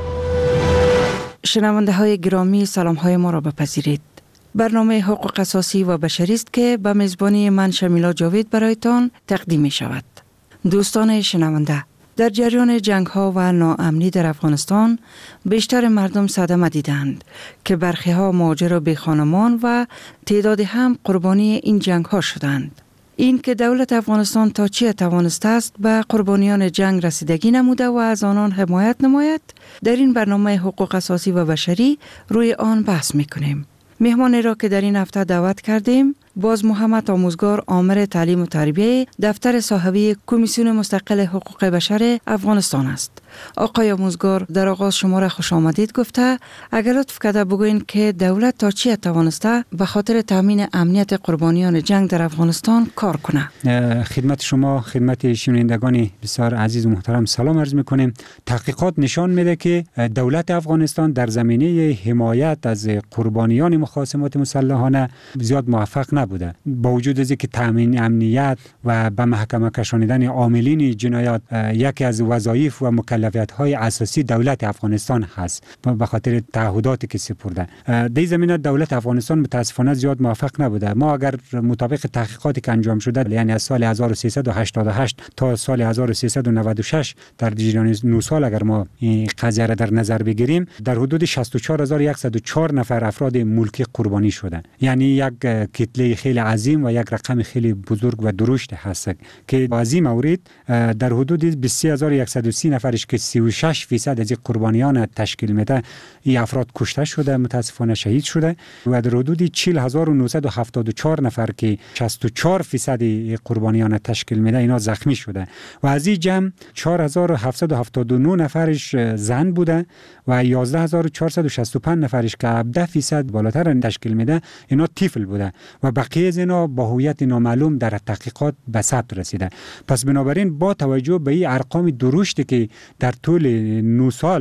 شنونده های گرامی سلام های ما را بپذیرید. برنامه حقوق اساسی و بشری است که به میزبانی من شمیلا جاوید برایتان تقدیم می شود. دوستان شنونده، در جریان جنگ ها و ناامنی در افغانستان بیشتر مردم صدمه دیدند که برخی ها مهاجر و بیخانمان و تعدادی هم قربانی این جنگ ها شدند. این که دولت افغانستان تا چه توانسته است به قربانیان جنگ رسیدگی نموده و از آنان حمایت نماید، در این برنامه حقوق اساسی و بشری روی آن بحث میکنیم. مهمانی را که در این هفته دعوت کردیم باز محمد آموزگار، آمر تعلیم و تربیه دفتر صاحبی کمیسیون مستقل حقوق بشر افغانستان است. آقای آموزگار در آغاز شما را خوش آمدید گفته اگر لطف کرده بگوین که دولت تا چی توانسته به خاطر تامین امنیت قربانیان جنگ در افغانستان کار کنه. خدمت شما، خدمت شنوندگان بسیار عزیز و محترم سلام عرض میکنیم. تحقیقات نشان میده که دولت افغانستان در زمینه حمایت از قربانیان مخاصمات مسلحانه زیاد موفق نبوده. با وجود از اینکه تامین امنیت و به محکمه کشانیدن عاملین جنایات یکی از وظایف و مکلفیت‌های اساسی دولت افغانستان هست به خاطر تعهداتی که سپرده، در این زمینه دولت افغانستان متاسفانه زیاد موفق نبوده. ما اگر مطابق تحقیقاتی که انجام شده، یعنی از سال هزار و سیصد و هشتاد و هشت تا سال هزار و سیصد و نود و شش در جریان نه سال اگر ما این قضیه را در نظر بگیریم، در حدود شصت و چهار هزار و صد و چهار نفر افراد ملکی قربانی شدن. یعنی یک کتله خیلی عظیم و یک رقم خیلی بزرگ و درشت هست که از این مورد در حدود بیست و سه هزار و صد و سی نفرش که سی و شش درصد از قربانیان تشکیل میده این افراد کشته شده، متاسفانه شهید شده و در حدود چهل هزار و نهصد و هفتاد و چهار نفر که شصت و چهار درصد قربانیان تشکیل میده اینا زخمی شده و از این جمع چهار هزار و هفتصد و هفتاد و نه نفرش زن بوده و یازده هزار و چهارصد و شصت و پنج نفرش که هفده درصد بالاتر تشکیل میده اینا طفل بوده و بقیه از اینا با هویت نامعلوم در تحقیقات به ثبت رسیده. پس بنابراین با توجه به این ارقام درشتی که در طول نه سال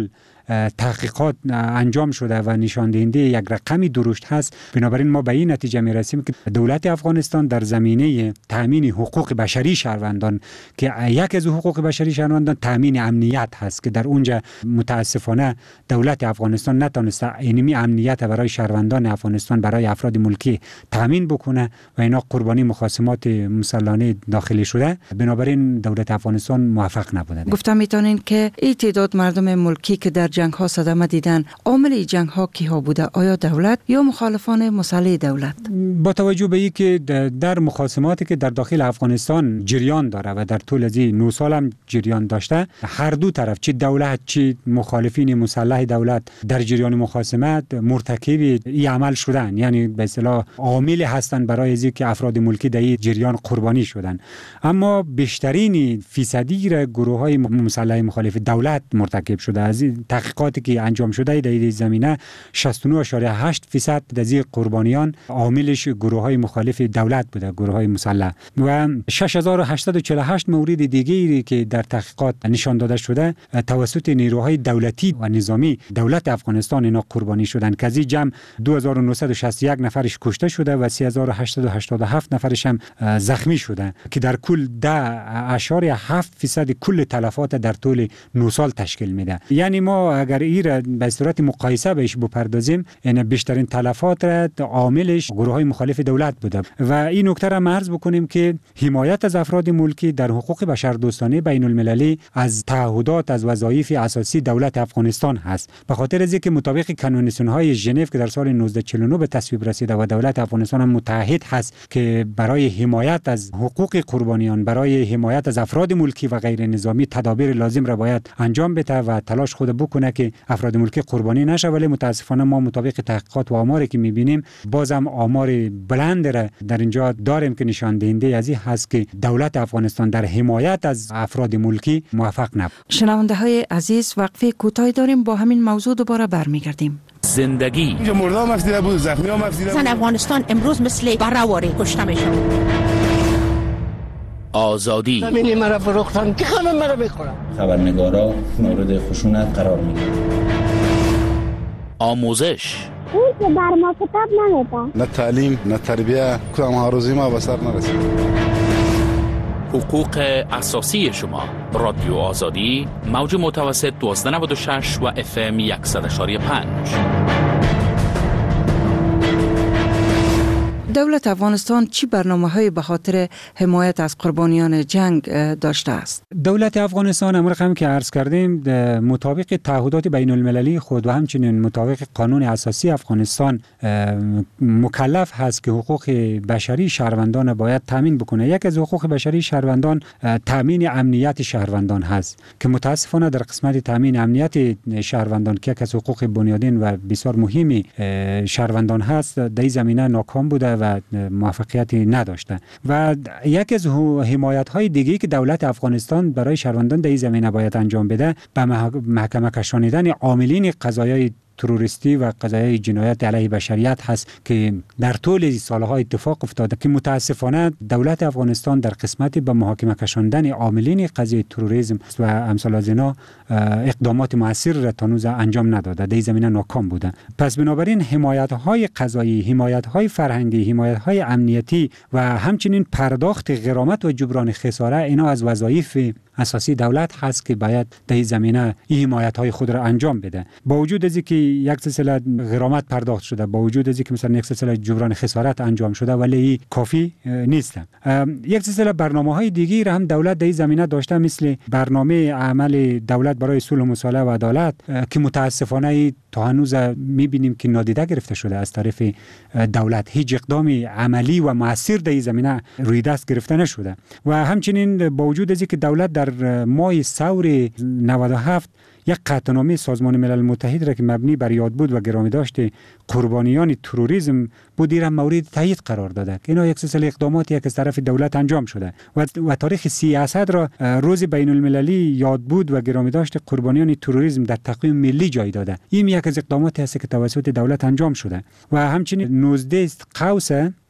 تحقیقات انجام شده و نشان دهنده یک رقمی درشت هست. بنابراین ما به این نتیجه می رسیم که دولت افغانستان در زمینه تامین حقوق بشری شهروندان که یک از حقوق بشری شهروندان تامین امنیت هست که در اونجا متاسفانه دولت افغانستان نتونسته اینمی امنیت برای شهروندان افغانستان، برای افراد ملکی تامین بکنه و اینا قربانی مخاصمات مسلحانه داخلی شده. بنابراین دولت افغانستان موفق نبوده. گفتم میتونین که این تعداد مردم ملکی که در جنگ ها صدمه دیدن، عامل این جنگ ها کی ها بوده؟ آیا دولت یا مخالفان مسلح دولت؟ با توجه به اینکه در مخاصماتی که در داخل افغانستان جریان داره و در طول از این نه سال هم جریان داشته، هر دو طرف چه دولت چه مخالفین مسلح دولت در جریان مخاصمت مرتکب این عمل شدن، یعنی به اصطلاح عامل هستند برای از اینکه افراد ملکی در این جریان قربانی شدن. اما بیشترین فیصدی را گروه های مسلح مخالف دولت مرتکب شده. از تحقیقاتی که انجام شده در این زمینه شصت و نه و هشت فیصد از این قربانیان عاملش گروه های مخالف دولت بوده، گروه های مسلح. و شش هزار و هشتصد و چهل و هشت مورد دیگری که در تحقیقات نشان داده شده توسط نیروهای دولتی و نظامی دولت افغانستان اینا قربانی شدن که از این جمع دو هزار و نهصد و شصت و یک نفرش کشته شده و سه هزار و هشتصد و هشتاد و هفت نفرش هم زخمی شده که در کل ده اشاریه هفت فیصد کل تلفات در طول نه سال تشکیل میده. یعنی ما اگر این را به صورت مقایسه بهش بپردازیم، یعنی بیشترین تلفات را عاملش گروه های مخالف دولت بوده. و این نکته را عرض بکنیم که حمایت از افراد ملکی در حقوق بشر دوستانه بین المللی از تعهدات از وظایف اساسی دولت افغانستان هست. به خاطر از اینکه مطابق کنوانسیون های ژنو که در سال نوزده چهل و نه به تصویب رسیده و دولت افغانستان هم متحد هست که برای حمایت از حقوق قربانیان، برای حمایت از افراد ملکی و غیر نظامی تدابیر لازم را باید انجام بده و تلاش خود بکنه که افراد ملکی قربانی نشه. ولی متاسفانه ما مطابق تحقیقات و آماری که میبینیم بازم آمار بلند را در اینجا داریم که نشان دهنده از این هست که دولت افغانستان در حمایت از افراد ملکی موفق نبود. شنونده های عزیز، وقفه کوتاهی داریم، با همین موضوع دوباره برمیگردیم. زندگی اینجا مردم مفیده بود، زخمی ها مفیده بود. زن افغانستان امروز مثل برآوری کشته میشن. آزادی زمینی مرا فروختن که خانم مرا بخورم. خبرنگارا مورد خشونت قرار میگیرن. آموزش اون که بر ما کتاب نمیده. نه تعلیم نه تربیه، کدام ها روزی ما به سر نرسید. حقوق اساسی شما. رادیو آزادی، موج متوسط دوازده نود و شش و اف ام صد و پنج. دولت افغانستان چی برنامه‌های به خاطر حمایت از قربانیان جنگ داشته است؟ دولت افغانستان امر هم که عرض کردیم مطابق تعهدات بین المللی خود و همچنین مطابق قانون اساسی افغانستان مکلف هست که حقوق بشری شهروندان باید تامین بکنه. یک از حقوق بشری شهروندان تامین امنیت شهروندان هست که متاسفانه در قسمت تامین امنیت شهروندان که یک از حقوق بنیادین و بسیار مهمی شهروندان هست در این زمینه ناکام بوده و موفقیتی نداشته. و یک از حمایت های دیگه که دولت افغانستان برای شهروندان در این زمینه باید انجام بده، به محکمه کشانیدن عاملین قضایای تروریستی و قضایای جنایت علیه بشریت هست که در طول سالها اتفاق افتاده که متاسفانه دولت افغانستان در قسمت به محاکمه کشاندن عاملین قضیه تروریسم و امثال از اینا اقدامات مؤثر را تا هنوز انجام نداده، در این زمینه ناکام بوده. پس بنابراین حمایت های قضایی، حمایت های فرهنگی، حمایت های امنیتی و همچنین پرداخت غرامت و جبران خساره اینا از وظایف اساسی دولت هست که باید در این زمینه این حمایت های خود را انجام بده. با وجود از اینکه یک سلسله غرامت پرداخت شده، با وجود از اینکه مثلا یک سلسله جبران خسارت انجام شده، ولی کافی نیست. یک سلسله برنامه‌های دیگه را هم دولت در این زمینه داشته، مثل برنامه عمل دولت برای صلح و مصالحه و عدالت که متاسفانه تا هنوز می‌بینیم که نادیده گرفته شده از طرف دولت. هیچ اقدام عملی و مؤثر در این زمینه روی دست گرفته نشده. و همچنین با وجود از اینکه دولت در ماه ثور نود و هفت یک قطعنامه سازمان ملل متحد را که مبنی بر یاد بود و گرامی داشت قربانیان تروریسم بود را مورد تایید قرار داده. اینا یک سلسله اقداماتی که از طرف دولت انجام شده و, و تاریخ سی اسد را روز بین المللی یاد بود و گرامی داشت قربانیان تروریسم در تقویم ملی جای داده. این یک از اقداماتی است که توسط دولت انجام شده. و همچنین نوزده قوس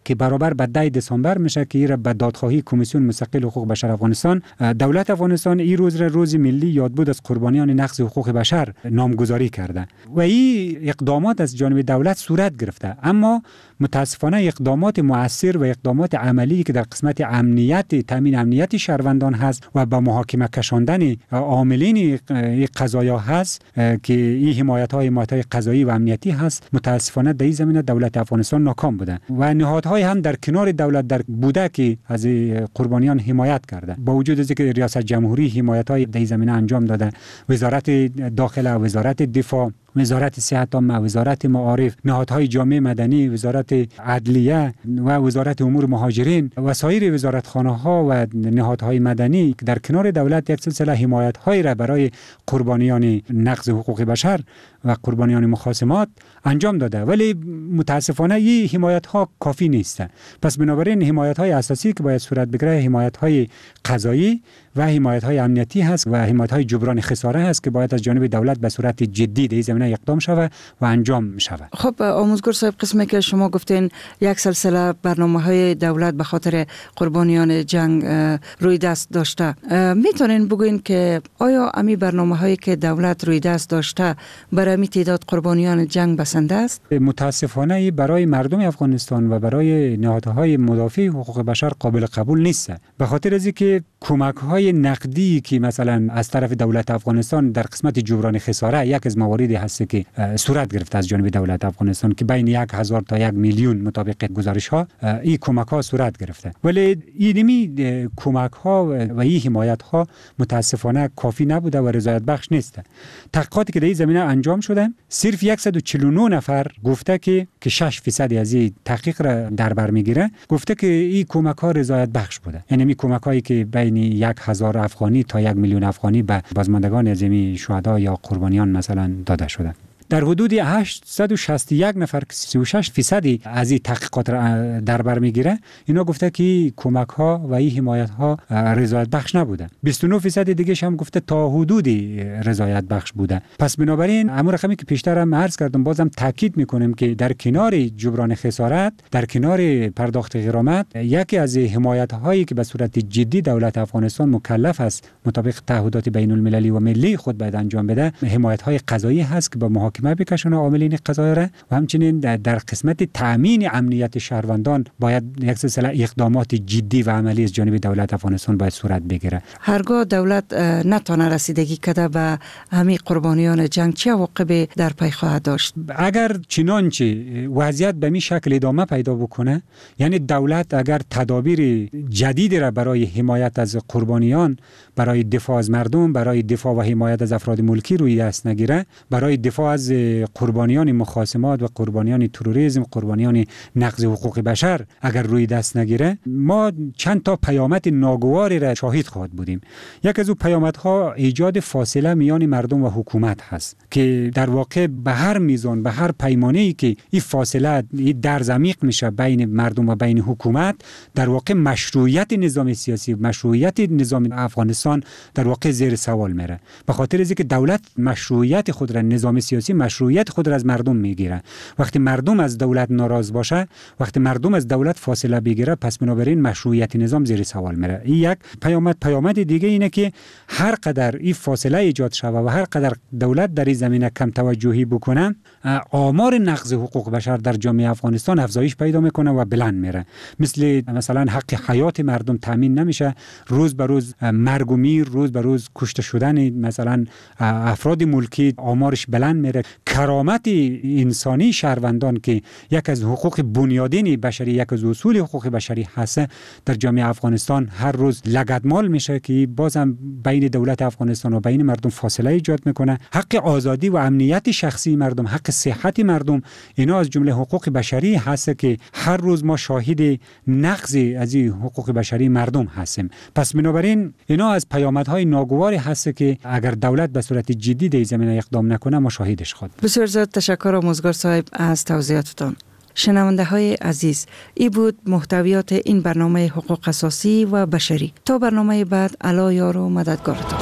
که برابر به ده دسامبر میشه که این به دادخواهی کمیسیون مستقل حقوق بشر افغانستان، دولت افغانستان این روز را روز ملی یادبود از قربانیان نقض حقوق بشر نامگذاری کرده و این اقدامات از جانب دولت صورت گرفته. اما متاسفانه اقدامات مؤثر و اقدامات عملی که در قسمت امنیت، تامین امنیت شهروندان هست و به محاکمه کشاندن عاملین این قضایا هست که این حمایت های حمایت های قضایی و امنیتی هست، متاسفانه در این زمینه دولت افغانستان ناکام بوده و نهادهای هم در کنار دولت در بوده که از قربانیان حمایت کرده. با وجود از اینکه ریاست جمهوری حمایت های در این زمینه انجام داده، وزارت داخله، وزارت دفاع، وزارت صحت عامه، وزارت معارف، نهادهای جامعه مدنی، وزارت عدلیه و وزارت امور مهاجرین و سایر وزارتخانه‌ها و نهادهای مدنی در کنار دولت یک سلسله حمایت‌هایی را برای قربانیان نقض حقوق بشر و قربانیان مخاصمات انجام داده، ولی متاسفانه این حمایت‌ها کافی نیست. پس بنابراین حمایت‌های اساسی که باید صورت بگیره حمایت‌های قضایی و حمایت‌های امنیتی هست و حمایت‌های جبران خساره هست که باید از جانب دولت به صورت جدی در زمینه اقدام شود و انجام شود. خب آموزگار صاحب، قسمی که شما گفتین یک سلسله برنامه‌های دولت به خاطر قربانیان جنگ روی دست داشته، میتونین بگوین که آیا امی برنامه‌هایی که دولت روی دست داشته برای می تعداد قربانیان جنگ بسنده است؟ متاسفانه برای مردم افغانستان و برای نهادهای مدافع حقوق بشر قابل قبول نیست، به خاطر از اینکه کمک‌های نقدی که مثلا از طرف دولت افغانستان در قسمت جبران خساره یک از مواردی هست که صورت گرفته از جانب دولت افغانستان که بین یک هزار تا یک میلیون مطابق گزارش‌ها این کمک‌ها صورت گرفته، ولی اینمی کمک‌ها و این حمایت‌ها متاسفانه کافی نبوده و رضایت بخش نیست. تحقیقاتی که در این زمینه انجام شده، صرف صد و چهل و نه نفر گفته که که شش درصد از این تحقیق را در بر میگیره، گفته که این کمک‌ها رضایت بخش بوده. یعنی این کمک‌هایی که بین یک هزار افغانی تا یک میلیون افغانی به بازماندگان از این شهدا یا قربانیان مثلا داده شده. در حدود هشتصد و شصت و یک نفر که سی و شش درصد از این تحقیقات را در بر میگیره، اینا گفته که کمک ها و این حمایت ها رضایت بخش نبوده. بیست و نه درصد دیگه هم گفته تا حدودی رضایت بخش بوده. پس بنابراین امر رقمی که پیشتر هم عرض کردم، بازم تاکید میکنیم که در کنار جبران خسارت، در کنار پرداخت غرامت، یکی از حمایت هایی که به صورت جدی دولت افغانستان مکلف است مطابق تعهدات بین المللی و ملی خود باید انجام بده، حمایت های قضایی هست که با محاکمه بکشونه عاملین قضایی را و همچنین در قسمت تامین امنیت شهروندان باید یک سلسله اقدامات جدی و عملی از جانب دولت افغانستان باید صورت بگیره. هرگاه دولت نتونه رسیدگی کرده به همین قربانیان جنگ، چه عواقبی در پی خواهد داشت؟ اگر چنانچه وضعیت به این شکل ادامه پیدا بکنه، یعنی دولت اگر تدابیر جدید را برای حمایت از قربانیان، برای دفاع از مردم، برای دفاع و حمایت از افراد ملکی روی دست نگیره، برای دفاع از قربانیان مخاصمات و قربانیان تروریسم، قربانیان نقض حقوق بشر اگر روی دست نگیره، ما چند تا پیامد ناگواری را شاهد خواهد بودیم. یک از او پیامدها ایجاد فاصله میان مردم و حکومت هست که در واقع به هر میزان، به هر پیمانه‌ای که این فاصله این درز عمیق میشه بین مردم و بین حکومت، در واقع مشروعیت نظام سیاسی، مشروعیت نظام افغانستان در واقع زیر سوال میره. به خاطر اینکه دولت مشروعیت خود را، نظام سیاسی مشروعیت خود را از مردم میگیره. وقتی مردم از دولت ناراض باشه، وقتی مردم از دولت فاصله بگیره، پس بنابراین مشروعیت نظام زیر سوال میره. این یک پیامد. پیامد دیگه اینه که هر قدر این فاصله ایجاد شوه و هر قدر دولت در این زمینه کم توجهی بکنه، آمار نقض حقوق بشر در جامعه افغانستان افزایش پیدا میکنه و بلند میره. مثل مثلا حق حیات مردم تامین نمیشه، روز به روز مرگ و میر، روز به روز کشته شدن مثلا افراد ملکی آمارش بلند میره. کرامت انسانی شهروندان که یک از حقوق بنیادین بشری، یک از اصول حقوق بشری هست، در جامعه افغانستان هر روز لگدمال میشه که بازم بین دولت افغانستان و بین مردم فاصله ایجاد میکنه. حق آزادی و امنیت شخصی مردم، حق صحت مردم، اینا از جمله حقوق بشری هست که هر روز ما شاهد نقض از این حقوق بشری مردم هستیم. پس بنابراین اینا از پیامدهای ناگواری هست که اگر دولت به صورت جدی در زمینه اقدام نکنه ما شاهدش خواهیم. بسیار زیاد تشکر آموزگار صاحب از توضیحاتتان. شنونده های عزیز، ای بود محتویات این برنامه حقوق اساسی و بشری. تا برنامه بعد، الا یار و مددگارتان.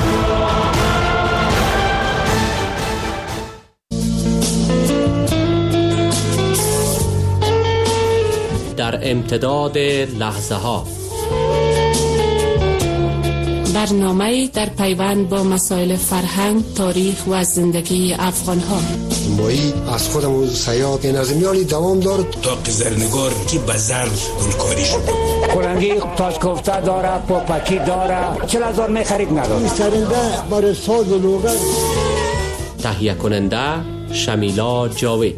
در امتداد لحظه ها، برنامه در پیوند با مسائل فرهنگ، تاریخ و زندگی افغان ها. مایی از خودم و سیاد این از میانی دوام دارد تا زرنگار که بزر گلکاری شد. کلنگی تاج کوفته داره، پاپکی داره، چل هزار می خرید نداره. سرنده برای ساز و لوگر. تهیه کننده شمیلا جاوید.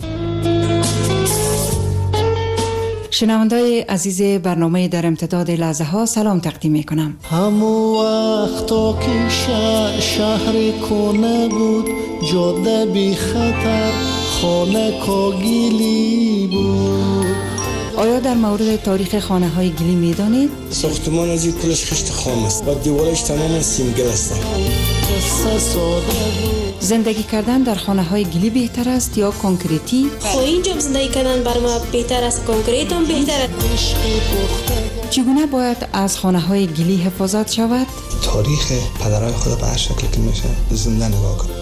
شنوندای عزیز برنامه در امتداد لحظه ها سلام تقدیم می کنم. همو وقتا که شهر, شهر کنه بود، جاده بی خطر، خانه کاگیلی بود. آیا در مورد تاریخ خانه های گلی می دانید؟ ساختمان از این کلش خشت خام است و دیوارش تماما سیمگل است. زندگی کردن در خانه های گلی بهتر است یا کنکریتی؟ خب اینجا زندگی کردن بر ما بهتر است، کنکریت هم بهتر است. چگونه باید از خانه های گلی حفاظت شود؟ تاریخ پدرای خود به هر شکلی که میشه زنده نگاه کن.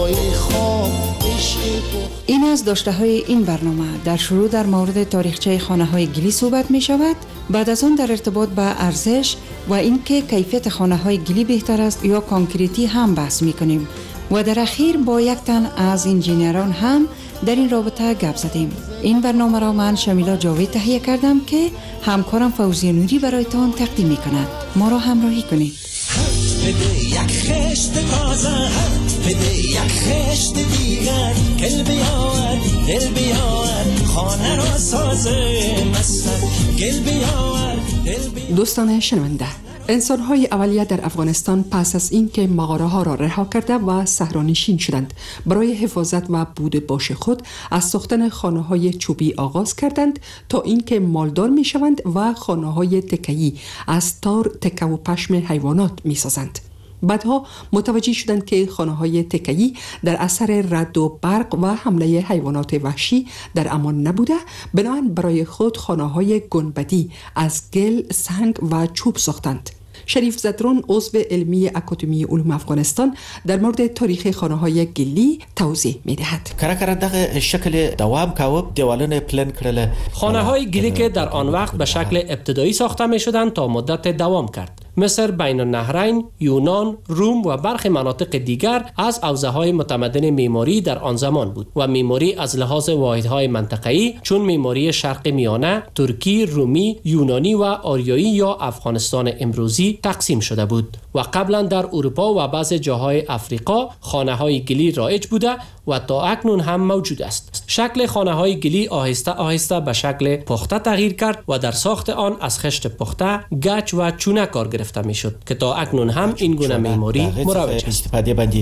این از داشته های این برنامه. در شروع در مورد تاریخچه خانه های گلی صحبت می شود. بعد از آن در ارتباط به ارزش و اینکه کیفیت خانه های گلی بهتر است یا کانکریتی هم بحث می کنیم. و در اخیر با یک تن از انجینران هم در این رابطه گپ زدیم. این برنامه را من شمیلا جاوید تهیه کردم که همکارم فوزی نوری برایتان تقدیم می کند. ما را همراهی کنید. بده یک خشت تازه، بده یک خشت دیگر، گل بیاور دل بیاور خانه را سازه مستر، گل بیاور دل بیاور. دوستان شنونده، انسان‌های اولیه در افغانستان پس از اینکه مغاره‌ها را رها کرده و صحرانشین شدند، برای حفاظت و بود باش خود از ساختن خانه‌های چوبی آغاز کردند تا اینکه مالدار می‌شوند و خانه‌های تکه‌ای از تار، تکه و پشم حیوانات می‌سازند. بعدها متوجه شدند که خانه‌های تکه‌ای در اثر رعد و برق و حمله حیوانات وحشی در امان نبوده، بنابراین برای خود خانه‌های گنبدی از گل، سنگ و چوب ساختند. شریف زدران عضو علمی اکادمی علوم افغانستان در مورد تاریخ خانه‌های گلی توضیح می‌دهد. کرا کرا دغه شکل دوام کاوب دیوالونه پلن کړل. خانه‌های گلی که در آن وقت به شکل ابتدایی ساخته می‌شدند تا مدت دوام کرد. مصر، بین النهرین، یونان، روم و برخی مناطق دیگر از حوزه‌های متمدن معماری در آن زمان بود و معماری از لحاظ واحدهای منطقه‌ای چون معماری شرق میانه، ترکی، رومی، یونانی و آریایی یا افغانستان امروزی تقسیم شده بود و قبلا در اروپا و بعضی جاهای افریقا خانه‌های گلی رایج بوده و تا اکنون هم موجود است. شکل خانه‌های گلی آهسته آهسته به شکل پخته تغییر کرد و در ساخت آن از خشت پخته، گچ و چونه کار گرفته میشد که تا اکنون هم این گونه معماری مروج است.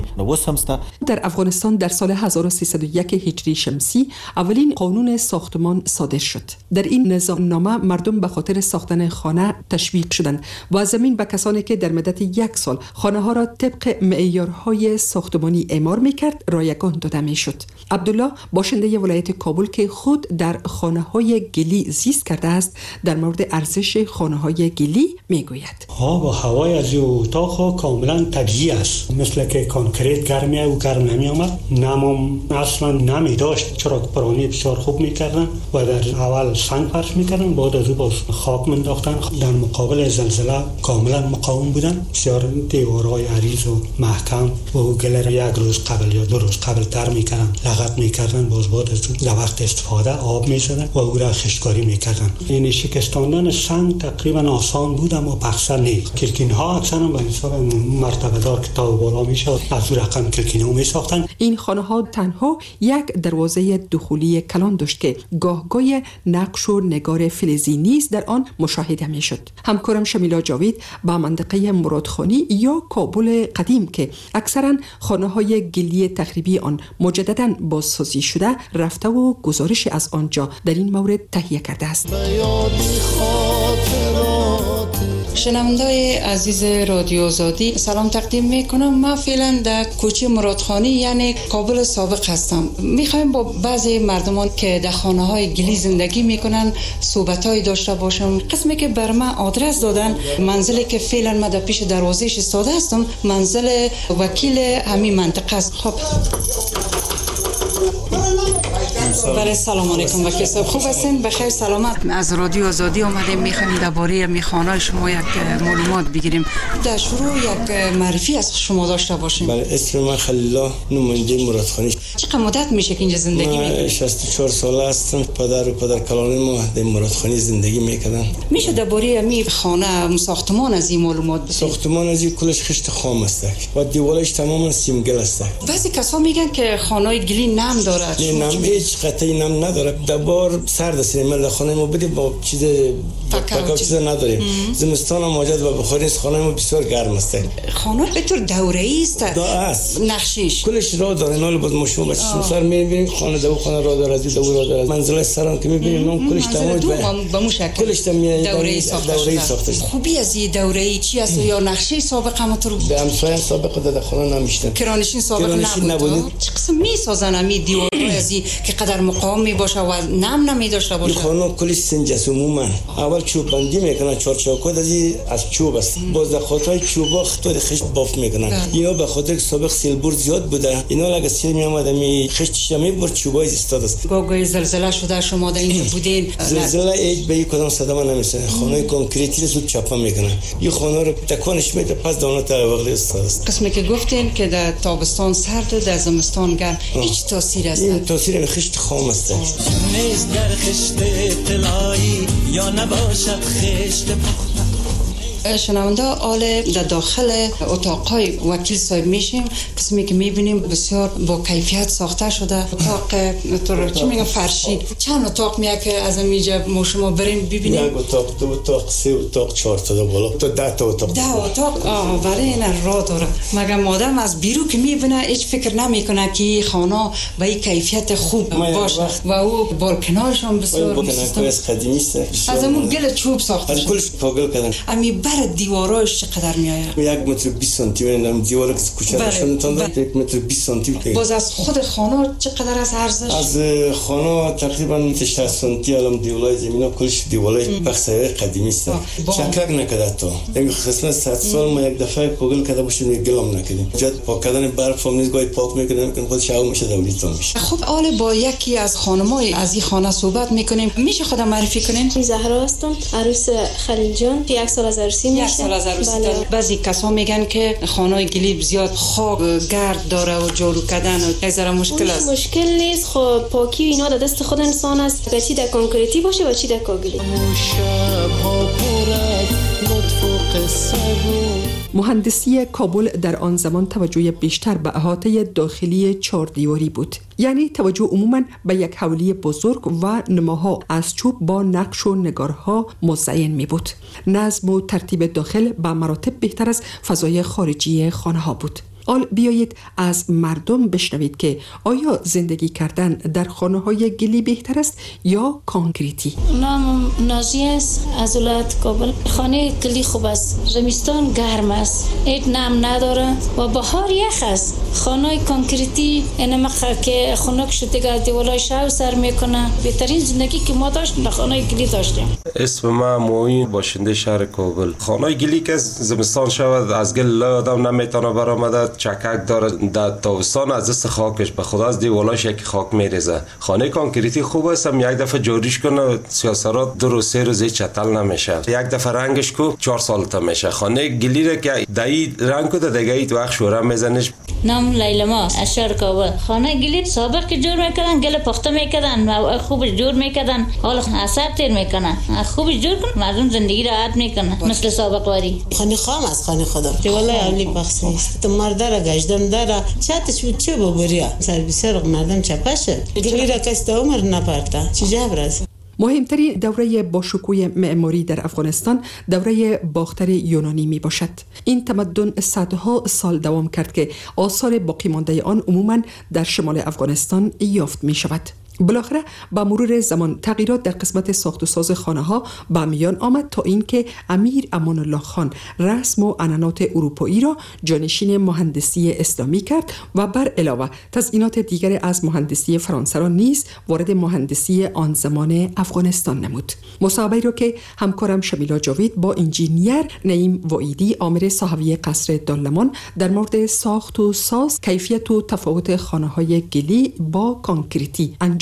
در افغانستان در سال هزار و سیصد و یک هجری شمسی اولین قانون ساختمان صادر شد. در این نظام نامه مردم به خاطر ساختن خانه تشویق شدند و زمین به کسانی که در مدت یک سال خانه ها را طبق معیارهای ساختمانی اعمار میکرد رایگان داده میشد. عبدالله باشنده ولایت کابل که خود در خانه های گلی زیست کرده است در مورد ارزش خانه های گلی میگوید. آب و هوای از اتاق کاملا طبیعی است، مثل که کانکریت گرمی و گرم نمی آمد، نم اصلا نمی داشت، چرا پرانی بسیار خوب میکردن و در اول سنگ فرش میکردن، بعد از او باز خاک منداختن. در مقابل زلزله کاملا مقاوم بودن، بسیار دیوارهای عریض و محکم و گل یک روز قبل یا دو روز قبل تر میکردن، لغت میکردن، باز بعد از او در وقت استفاده آب میزدن و او را خشکاری میکردن. این شکستاندن سنگ تقریبا آسان بود اما پخسر نیست. کلکین ها اکثرا به حساب مرتبه دار که تا بالا میشد از رقم کلکین ها میساختن. این خانه ها تنها یک دروازه دخولی کلان داشت که گاهگاه نقش و نگار فلزی نیز در آن مشاهده میشد. همکارم شمیلا جاوید با منطقه مرادخانی یا کابل قدیم که اکثرا خانه های گلی تخریبی آن مجددا بازسازی شده رفته و گزارش از آنجا در این مورد تهیه کرده است. شنوندای عزیز رادیو آزادی سلام تقدیم میکنم. من فعلا در کوچه مرادخانی یعنی کابل سابق هستم. میخوایم با بعضی مردمان که در خانه های گلی زندگی میکنن صحبت های داشته باشم. قسمی که بر من آدرس دادن منزلی که فعلا من در پیش دروازهش ایستاده هستم منزل وکیل همین منطقه است. خب بله سلام علیکم وکیل صاحب، خوب هستین؟ بخیر سلامت؟ از رادیو آزادی آمدیم، میخوایم درباره میخانه شما یک معلومات بگیریم. در شروع یک معرفی از شما داشته باشیم. بله اسم من خلیل الله نماینده مرادخانی. چقدر مدت میشه که اینجا زندگی میکنید؟ شصت و چهار ساله هستم. پدر و پدر کلان ما در مرادخانی زندگی میکردن. میشه درباره می خانه ساختمان از این معلومات بدید؟ ساختمان از این کلش خشت خام است و دیوارش تماما سیمگل است. بعضی کسا میگن که خانه گلی نم دارد. نه نم هیچ قطعی نم نداره. دبار سرد است. ما خانه ما بدیم با چیز پاکا چیز نداریم. زمستان هم واجد و بخاری است. خانه ما بسیار گرم است. خانه به طور دوره‌ای است. دا است. نقشش کلش راه داره. نال باز مشو بچه سر میبینیم خانه دو خانه راه داره. از دو راه داره. منزل سران که میبینیم نام کلش تمام به مو شکل کلش تمام دوره‌ای ساخته شده. خوبی از این دوره‌ای چی است یا نقشه سابق هم تو به همسایه سابق داده خانه نمیشتن. کرانشین سابق نبود. چه قسم میسازن امی دیوارهای ازی که قدر مقام می باشه و نم نمی داشته باشه؟ خانه کلش سنج است عموما. اول چوب بندی میکنن چهار چوکات از از چوب است. باز خاطرای چوبا خطور خشت باف میکنن. اینا به خاطر سابق سیلبور زیاد بوده. اینا اگه سیل می اومد می خشتش میبر چوبای استاد است. گاگای زلزله شده شما در اینجا بودین؟ زلزله هیچ به کدام صدمه نمیسه. خانه کنکریتی رو زود چاپا میکنن. این خانه رو تکانش میده پس دانه تا وقت استاد است. قسمی که گفتین که در تابستان سرد در زمستان گرم هیچ تاثیر است؟ این تاثیر خشت خام است. نیست در خشت طلایی یا نباشد خشت پخته. شنونده آل در داخل اتاقای وکیل صاحب میشیم، قسمی که میبینیم بسیار با کیفیت ساخته شده. اتاق تو چی میگن فرشی. چند اتاق میاد که از اینجا ما شما بریم ببینیم؟ یک اتاق، دو اتاق، سه اتاق، چهار تا بالا تا ده تا اتاق. ده اتاق. آه ولی این راه داره. مگر آدم از بیرون که میبینه هیچ فکر نمیکنه که خانه به این کیفیت خوب باشه و او بالکناش هم بسیار بالکنای قدیمی است. از اون گل چوب ساخته شده. کلش پاگل کردن. امی بر دیواراش چقدر میآید؟ یک متر بیست سانتی میرن دیوار که کوچه داشتن یک متر بیست سانتی. باز از خود خانه چقدر از ارزش؟ از خانه تقریبا شصت سانتی الان دیوارای زمینا کلش دیوارای بخشای قدیمی است. چکک نکرده تا. یک قسمت صد سال ما یک دفعه پاگل کرده باشیم گلام نکردیم. جد پاک کردن برف هم نیست گاهی پاک میکنیم که خودش شاو میشه دولیتون میشه. خب آل با یکی از خانمای از این خانه صحبت میکنیم. میشه خودم معرفی کنین؟ زهرا هستم، عروس خلیل جان. یک سال از عروسی میشه. یک سال از عروسی. بله. بعضی کسا میگن که خانه گلی زیاد خاک گرد داره و جارو کردن و یک ذره مشکل است. مشکل نیست. خب پاکی اینا در دست خود انسان است. چی در کانکریتی باشه و چی در کاگلی. مهندسی کابل در آن زمان توجه بیشتر به احاطه داخلی چهار دیواری بود، یعنی توجه عموماً به یک حولی بزرگ و نماها از چوب با نقش و نگارها مزین می بود. نظم و ترتیب داخل به مراتب بهتر از فضای خارجی خانه ها بود. آل بیایید از مردم بشنوید که آیا زندگی کردن در خانه های گلی بهتر است یا کانکریتی؟ نام نازی است از ولایت کابل. خانه گلی خوب است، زمستان گرم است، هیچ نم نداره و بهار یخ است. خانه کانکریتی انما که خنک شده دیوارای شاو سر میکنه. بهترین زندگی که ما داشتیم در خانه گلی داشتیم. اسم من معین، باشنده شهر کابل. خانه گلی که زمستان شود از گل آدم نمیتونه برآمده، چکک داره. در تابستان از دست خاکش به خدا از دیوارش یک خاک میریزه. خانه کانکریتی خوب است، هم یک دفعه جاریش کنه سیاسرات دو روز سه روز چتل نمیشه. یک دفعه رنگش کو چهار سال تا میشه. خانه گلی را که دایی رنگ کو دگه ایت وقت شوره میزنش. نام لیلما از شهر کابل. خانه گلی سابق که جور میکردن، گل پخته میکردن و خوب جور میکردن، حالا عصب تیر میکنن. خوب جور کن مردم زندگی را عاد میکنن مثل سابق واری. خانه خام از خانه خودم دیوالای اولی بخش است. تو مردار گشتم داره چاتش بود چه ببریا سر بسر مردم چپاشه گلی را کس تا عمر نپرتا چه جبرز. مهمترین دوره باشکوه معماری در افغانستان دوره باختر یونانی می باشد. این تمدن صدها سال دوام کرد که آثار باقی مانده آن عموماً در شمال افغانستان یافت می شود. بالاخره با مرور زمان تغییرات در قسمت ساخت و ساز خانه ها به میان آمد تا اینکه امیر امان الله خان رسم و عنعنات اروپایی را جانشین مهندسی اسلامی کرد و بر علاوه تزیینات دیگر از مهندسی فرانسه را نیز وارد مهندسی آن زمان افغانستان نمود. مصاحبه‌ای را که همکارم شمیلا جاوید با انجینیر نعیم وایدی آمر صاحبی قصر دالمان در مورد ساخت و ساز، کیفیت و تفاوت خانه‌های گلی با کانکریتی انجام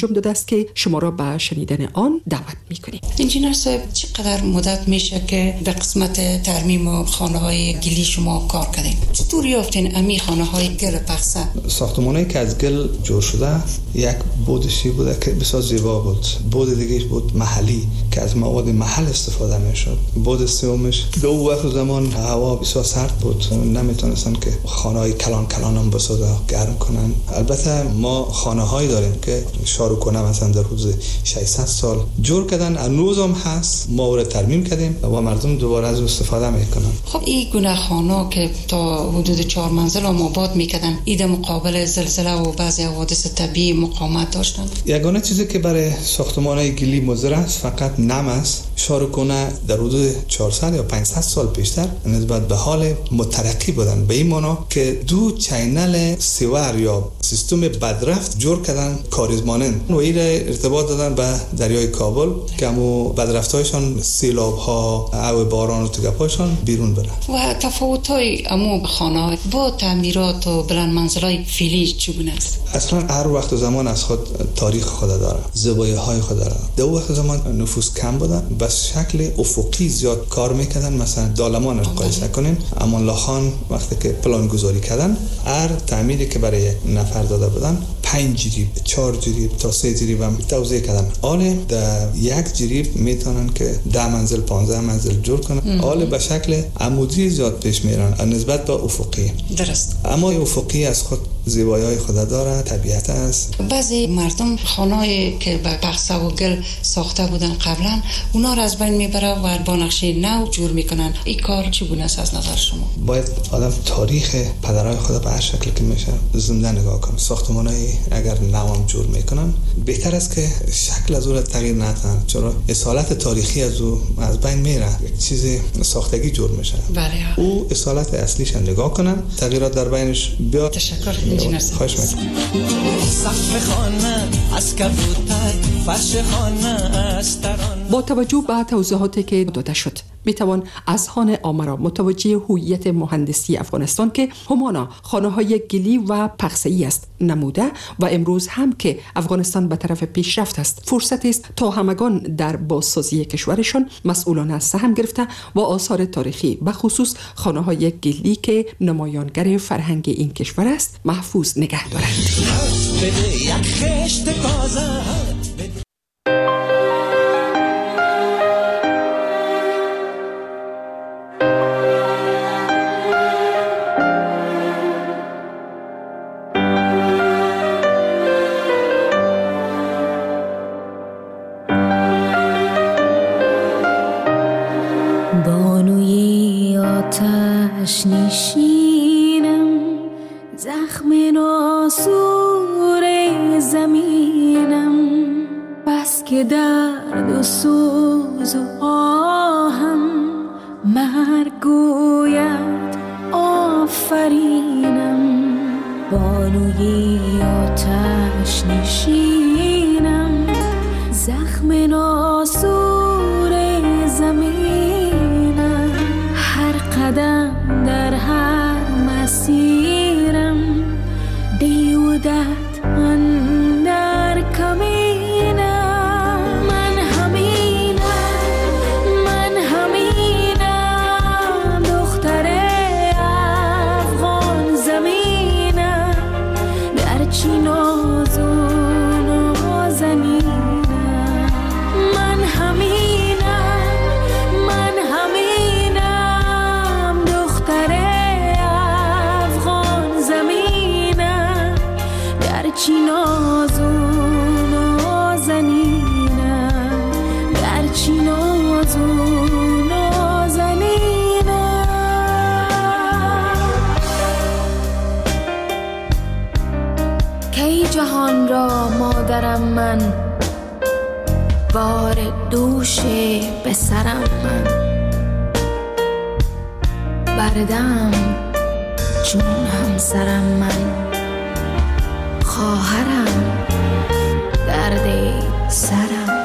انجام داده است که شما را به شنیدن آن دعوت می‌کنیم. انجینر صاحب چقدر مدت میشه که به قسمت ترمیم و خانه‌های گلی شما کار کردین؟ چطور یافتین امی خانه‌های گل پخسه؟ ساختمانی که از گل جور شده یک بودشی بوده که بسیار زیبا بود. بود دیگه بود محلی که از مواد محل استفاده میشد. بود سومش دو وقت زمان هوا بسیار سرد بود، نمیتونستن که خانه‌های کلان کلان هم بسازه گرم کنن. البته ما خانه‌هایی داریم که شاروکنه مثلا در حدود ششصد سال جور کردن، هنوز هم هست، ما رو ترمیم کردیم و مردم دوباره از استفاده میکنن. خب این گونه خانه که تا حدود چهار منزل هم آباد میکردن، این مقابل زلزله و بعضی حوادث طبیعی مقاومت داشتن. یگانه چیزی که برای ساختمان‌های گلی مضر است فقط نم است. شاروکنه در حدود چهارصد یا پانصد سال پیشتر نسبت به حال مترقی بودن، به این معنا که دو چینل سیور یا سیستم بدرفت جور کردن کاریزمانند و این ارتباط دادن به دریای کابل که همو بدرفت‌هایشان سیلاب ها او باران و تگپایشان بیرون بره. و تفاوت‌های امو خانه‌ها با تعمیرات و بلند منزل‌های فعلی چگونه است؟ اصلا هر وقت و زمان از خود تاریخ خود داره، زیبایی‌های خود داره. در وقت زمان نفوس کم بودن، بس شکل افقی زیاد کار میکردن. مثلا دالمان رو مقایسه کنین، امان الله خان وقتی که پلان گذاری کردن، هر تعمیری که برای نفر داده بودن پنج جریب، چهار جریب تا سه جریب هم توزیع کردن. حالا در یک جریب میتونن که ده منزل پانزده منزل جور کنن. حالا به شکل عمودی زیاد پیش میرن نسبت به افقی. درست. اما افقی از خود زیبایی‌های خود داره، طبیعت است. بعضی مردم خانه‌ای که به پخسه و گل ساخته بودن قبلا اونا را از بین میبره و با نقشه نو جور میکنن. این کار چگونه است از نظر شما؟ باید آدم تاریخ پدرای خود به هر شکلی که میشه زنده نگاه کنه. ساختمان‌های اگر نوام جور میکنن بهتر است که شکل از اون تغییر ندن، چرا اصالت تاریخی از او از بین میره، یک چیز ساختگی جور میشه. بله. او اصالت اصلیش نگاه کنن، تغییرات در بینش بیاد. تشکر انجینر صاحب. خواهش میکنم. سقف خانه از کبوتر، فرش خانه از ترانه. با توجه به توضیحاتی که داده شد میتوان از خانه آمرا متوجه هویت مهندسی افغانستان که همانا خانه‌های گلی و پخسه‌ای است نموده و امروز هم که افغانستان به طرف پیشرفت است فرصت است تا همگان در بازسازی کشورشان مسئولانه سهم گرفته و آثار تاریخی به خصوص خانه‌های گلی که نمایانگر فرهنگ این کشور است محفوظ نگه دارند. بده یک خشت تازه نشینم، زخم ناسور زمینم، بس که درد و سوز و آهم مرگ گوید آفرینم. بانوی آتش نشینم، زخم ناسور زمینم، هر قدم در هر مسیرم دیودت اندر کمینم. من همینم، من همینم، دختر افغان زمینم، در چی ناز و نازنینم. من همینم، من همینم، دختر افغان زمینم، در چی ناز و نازنینم، در چی ناز و نازنینم. کی جهان را مادرم من، بار دوش به سرم من، بردم چون همسرم من، خواهرم درد سرم.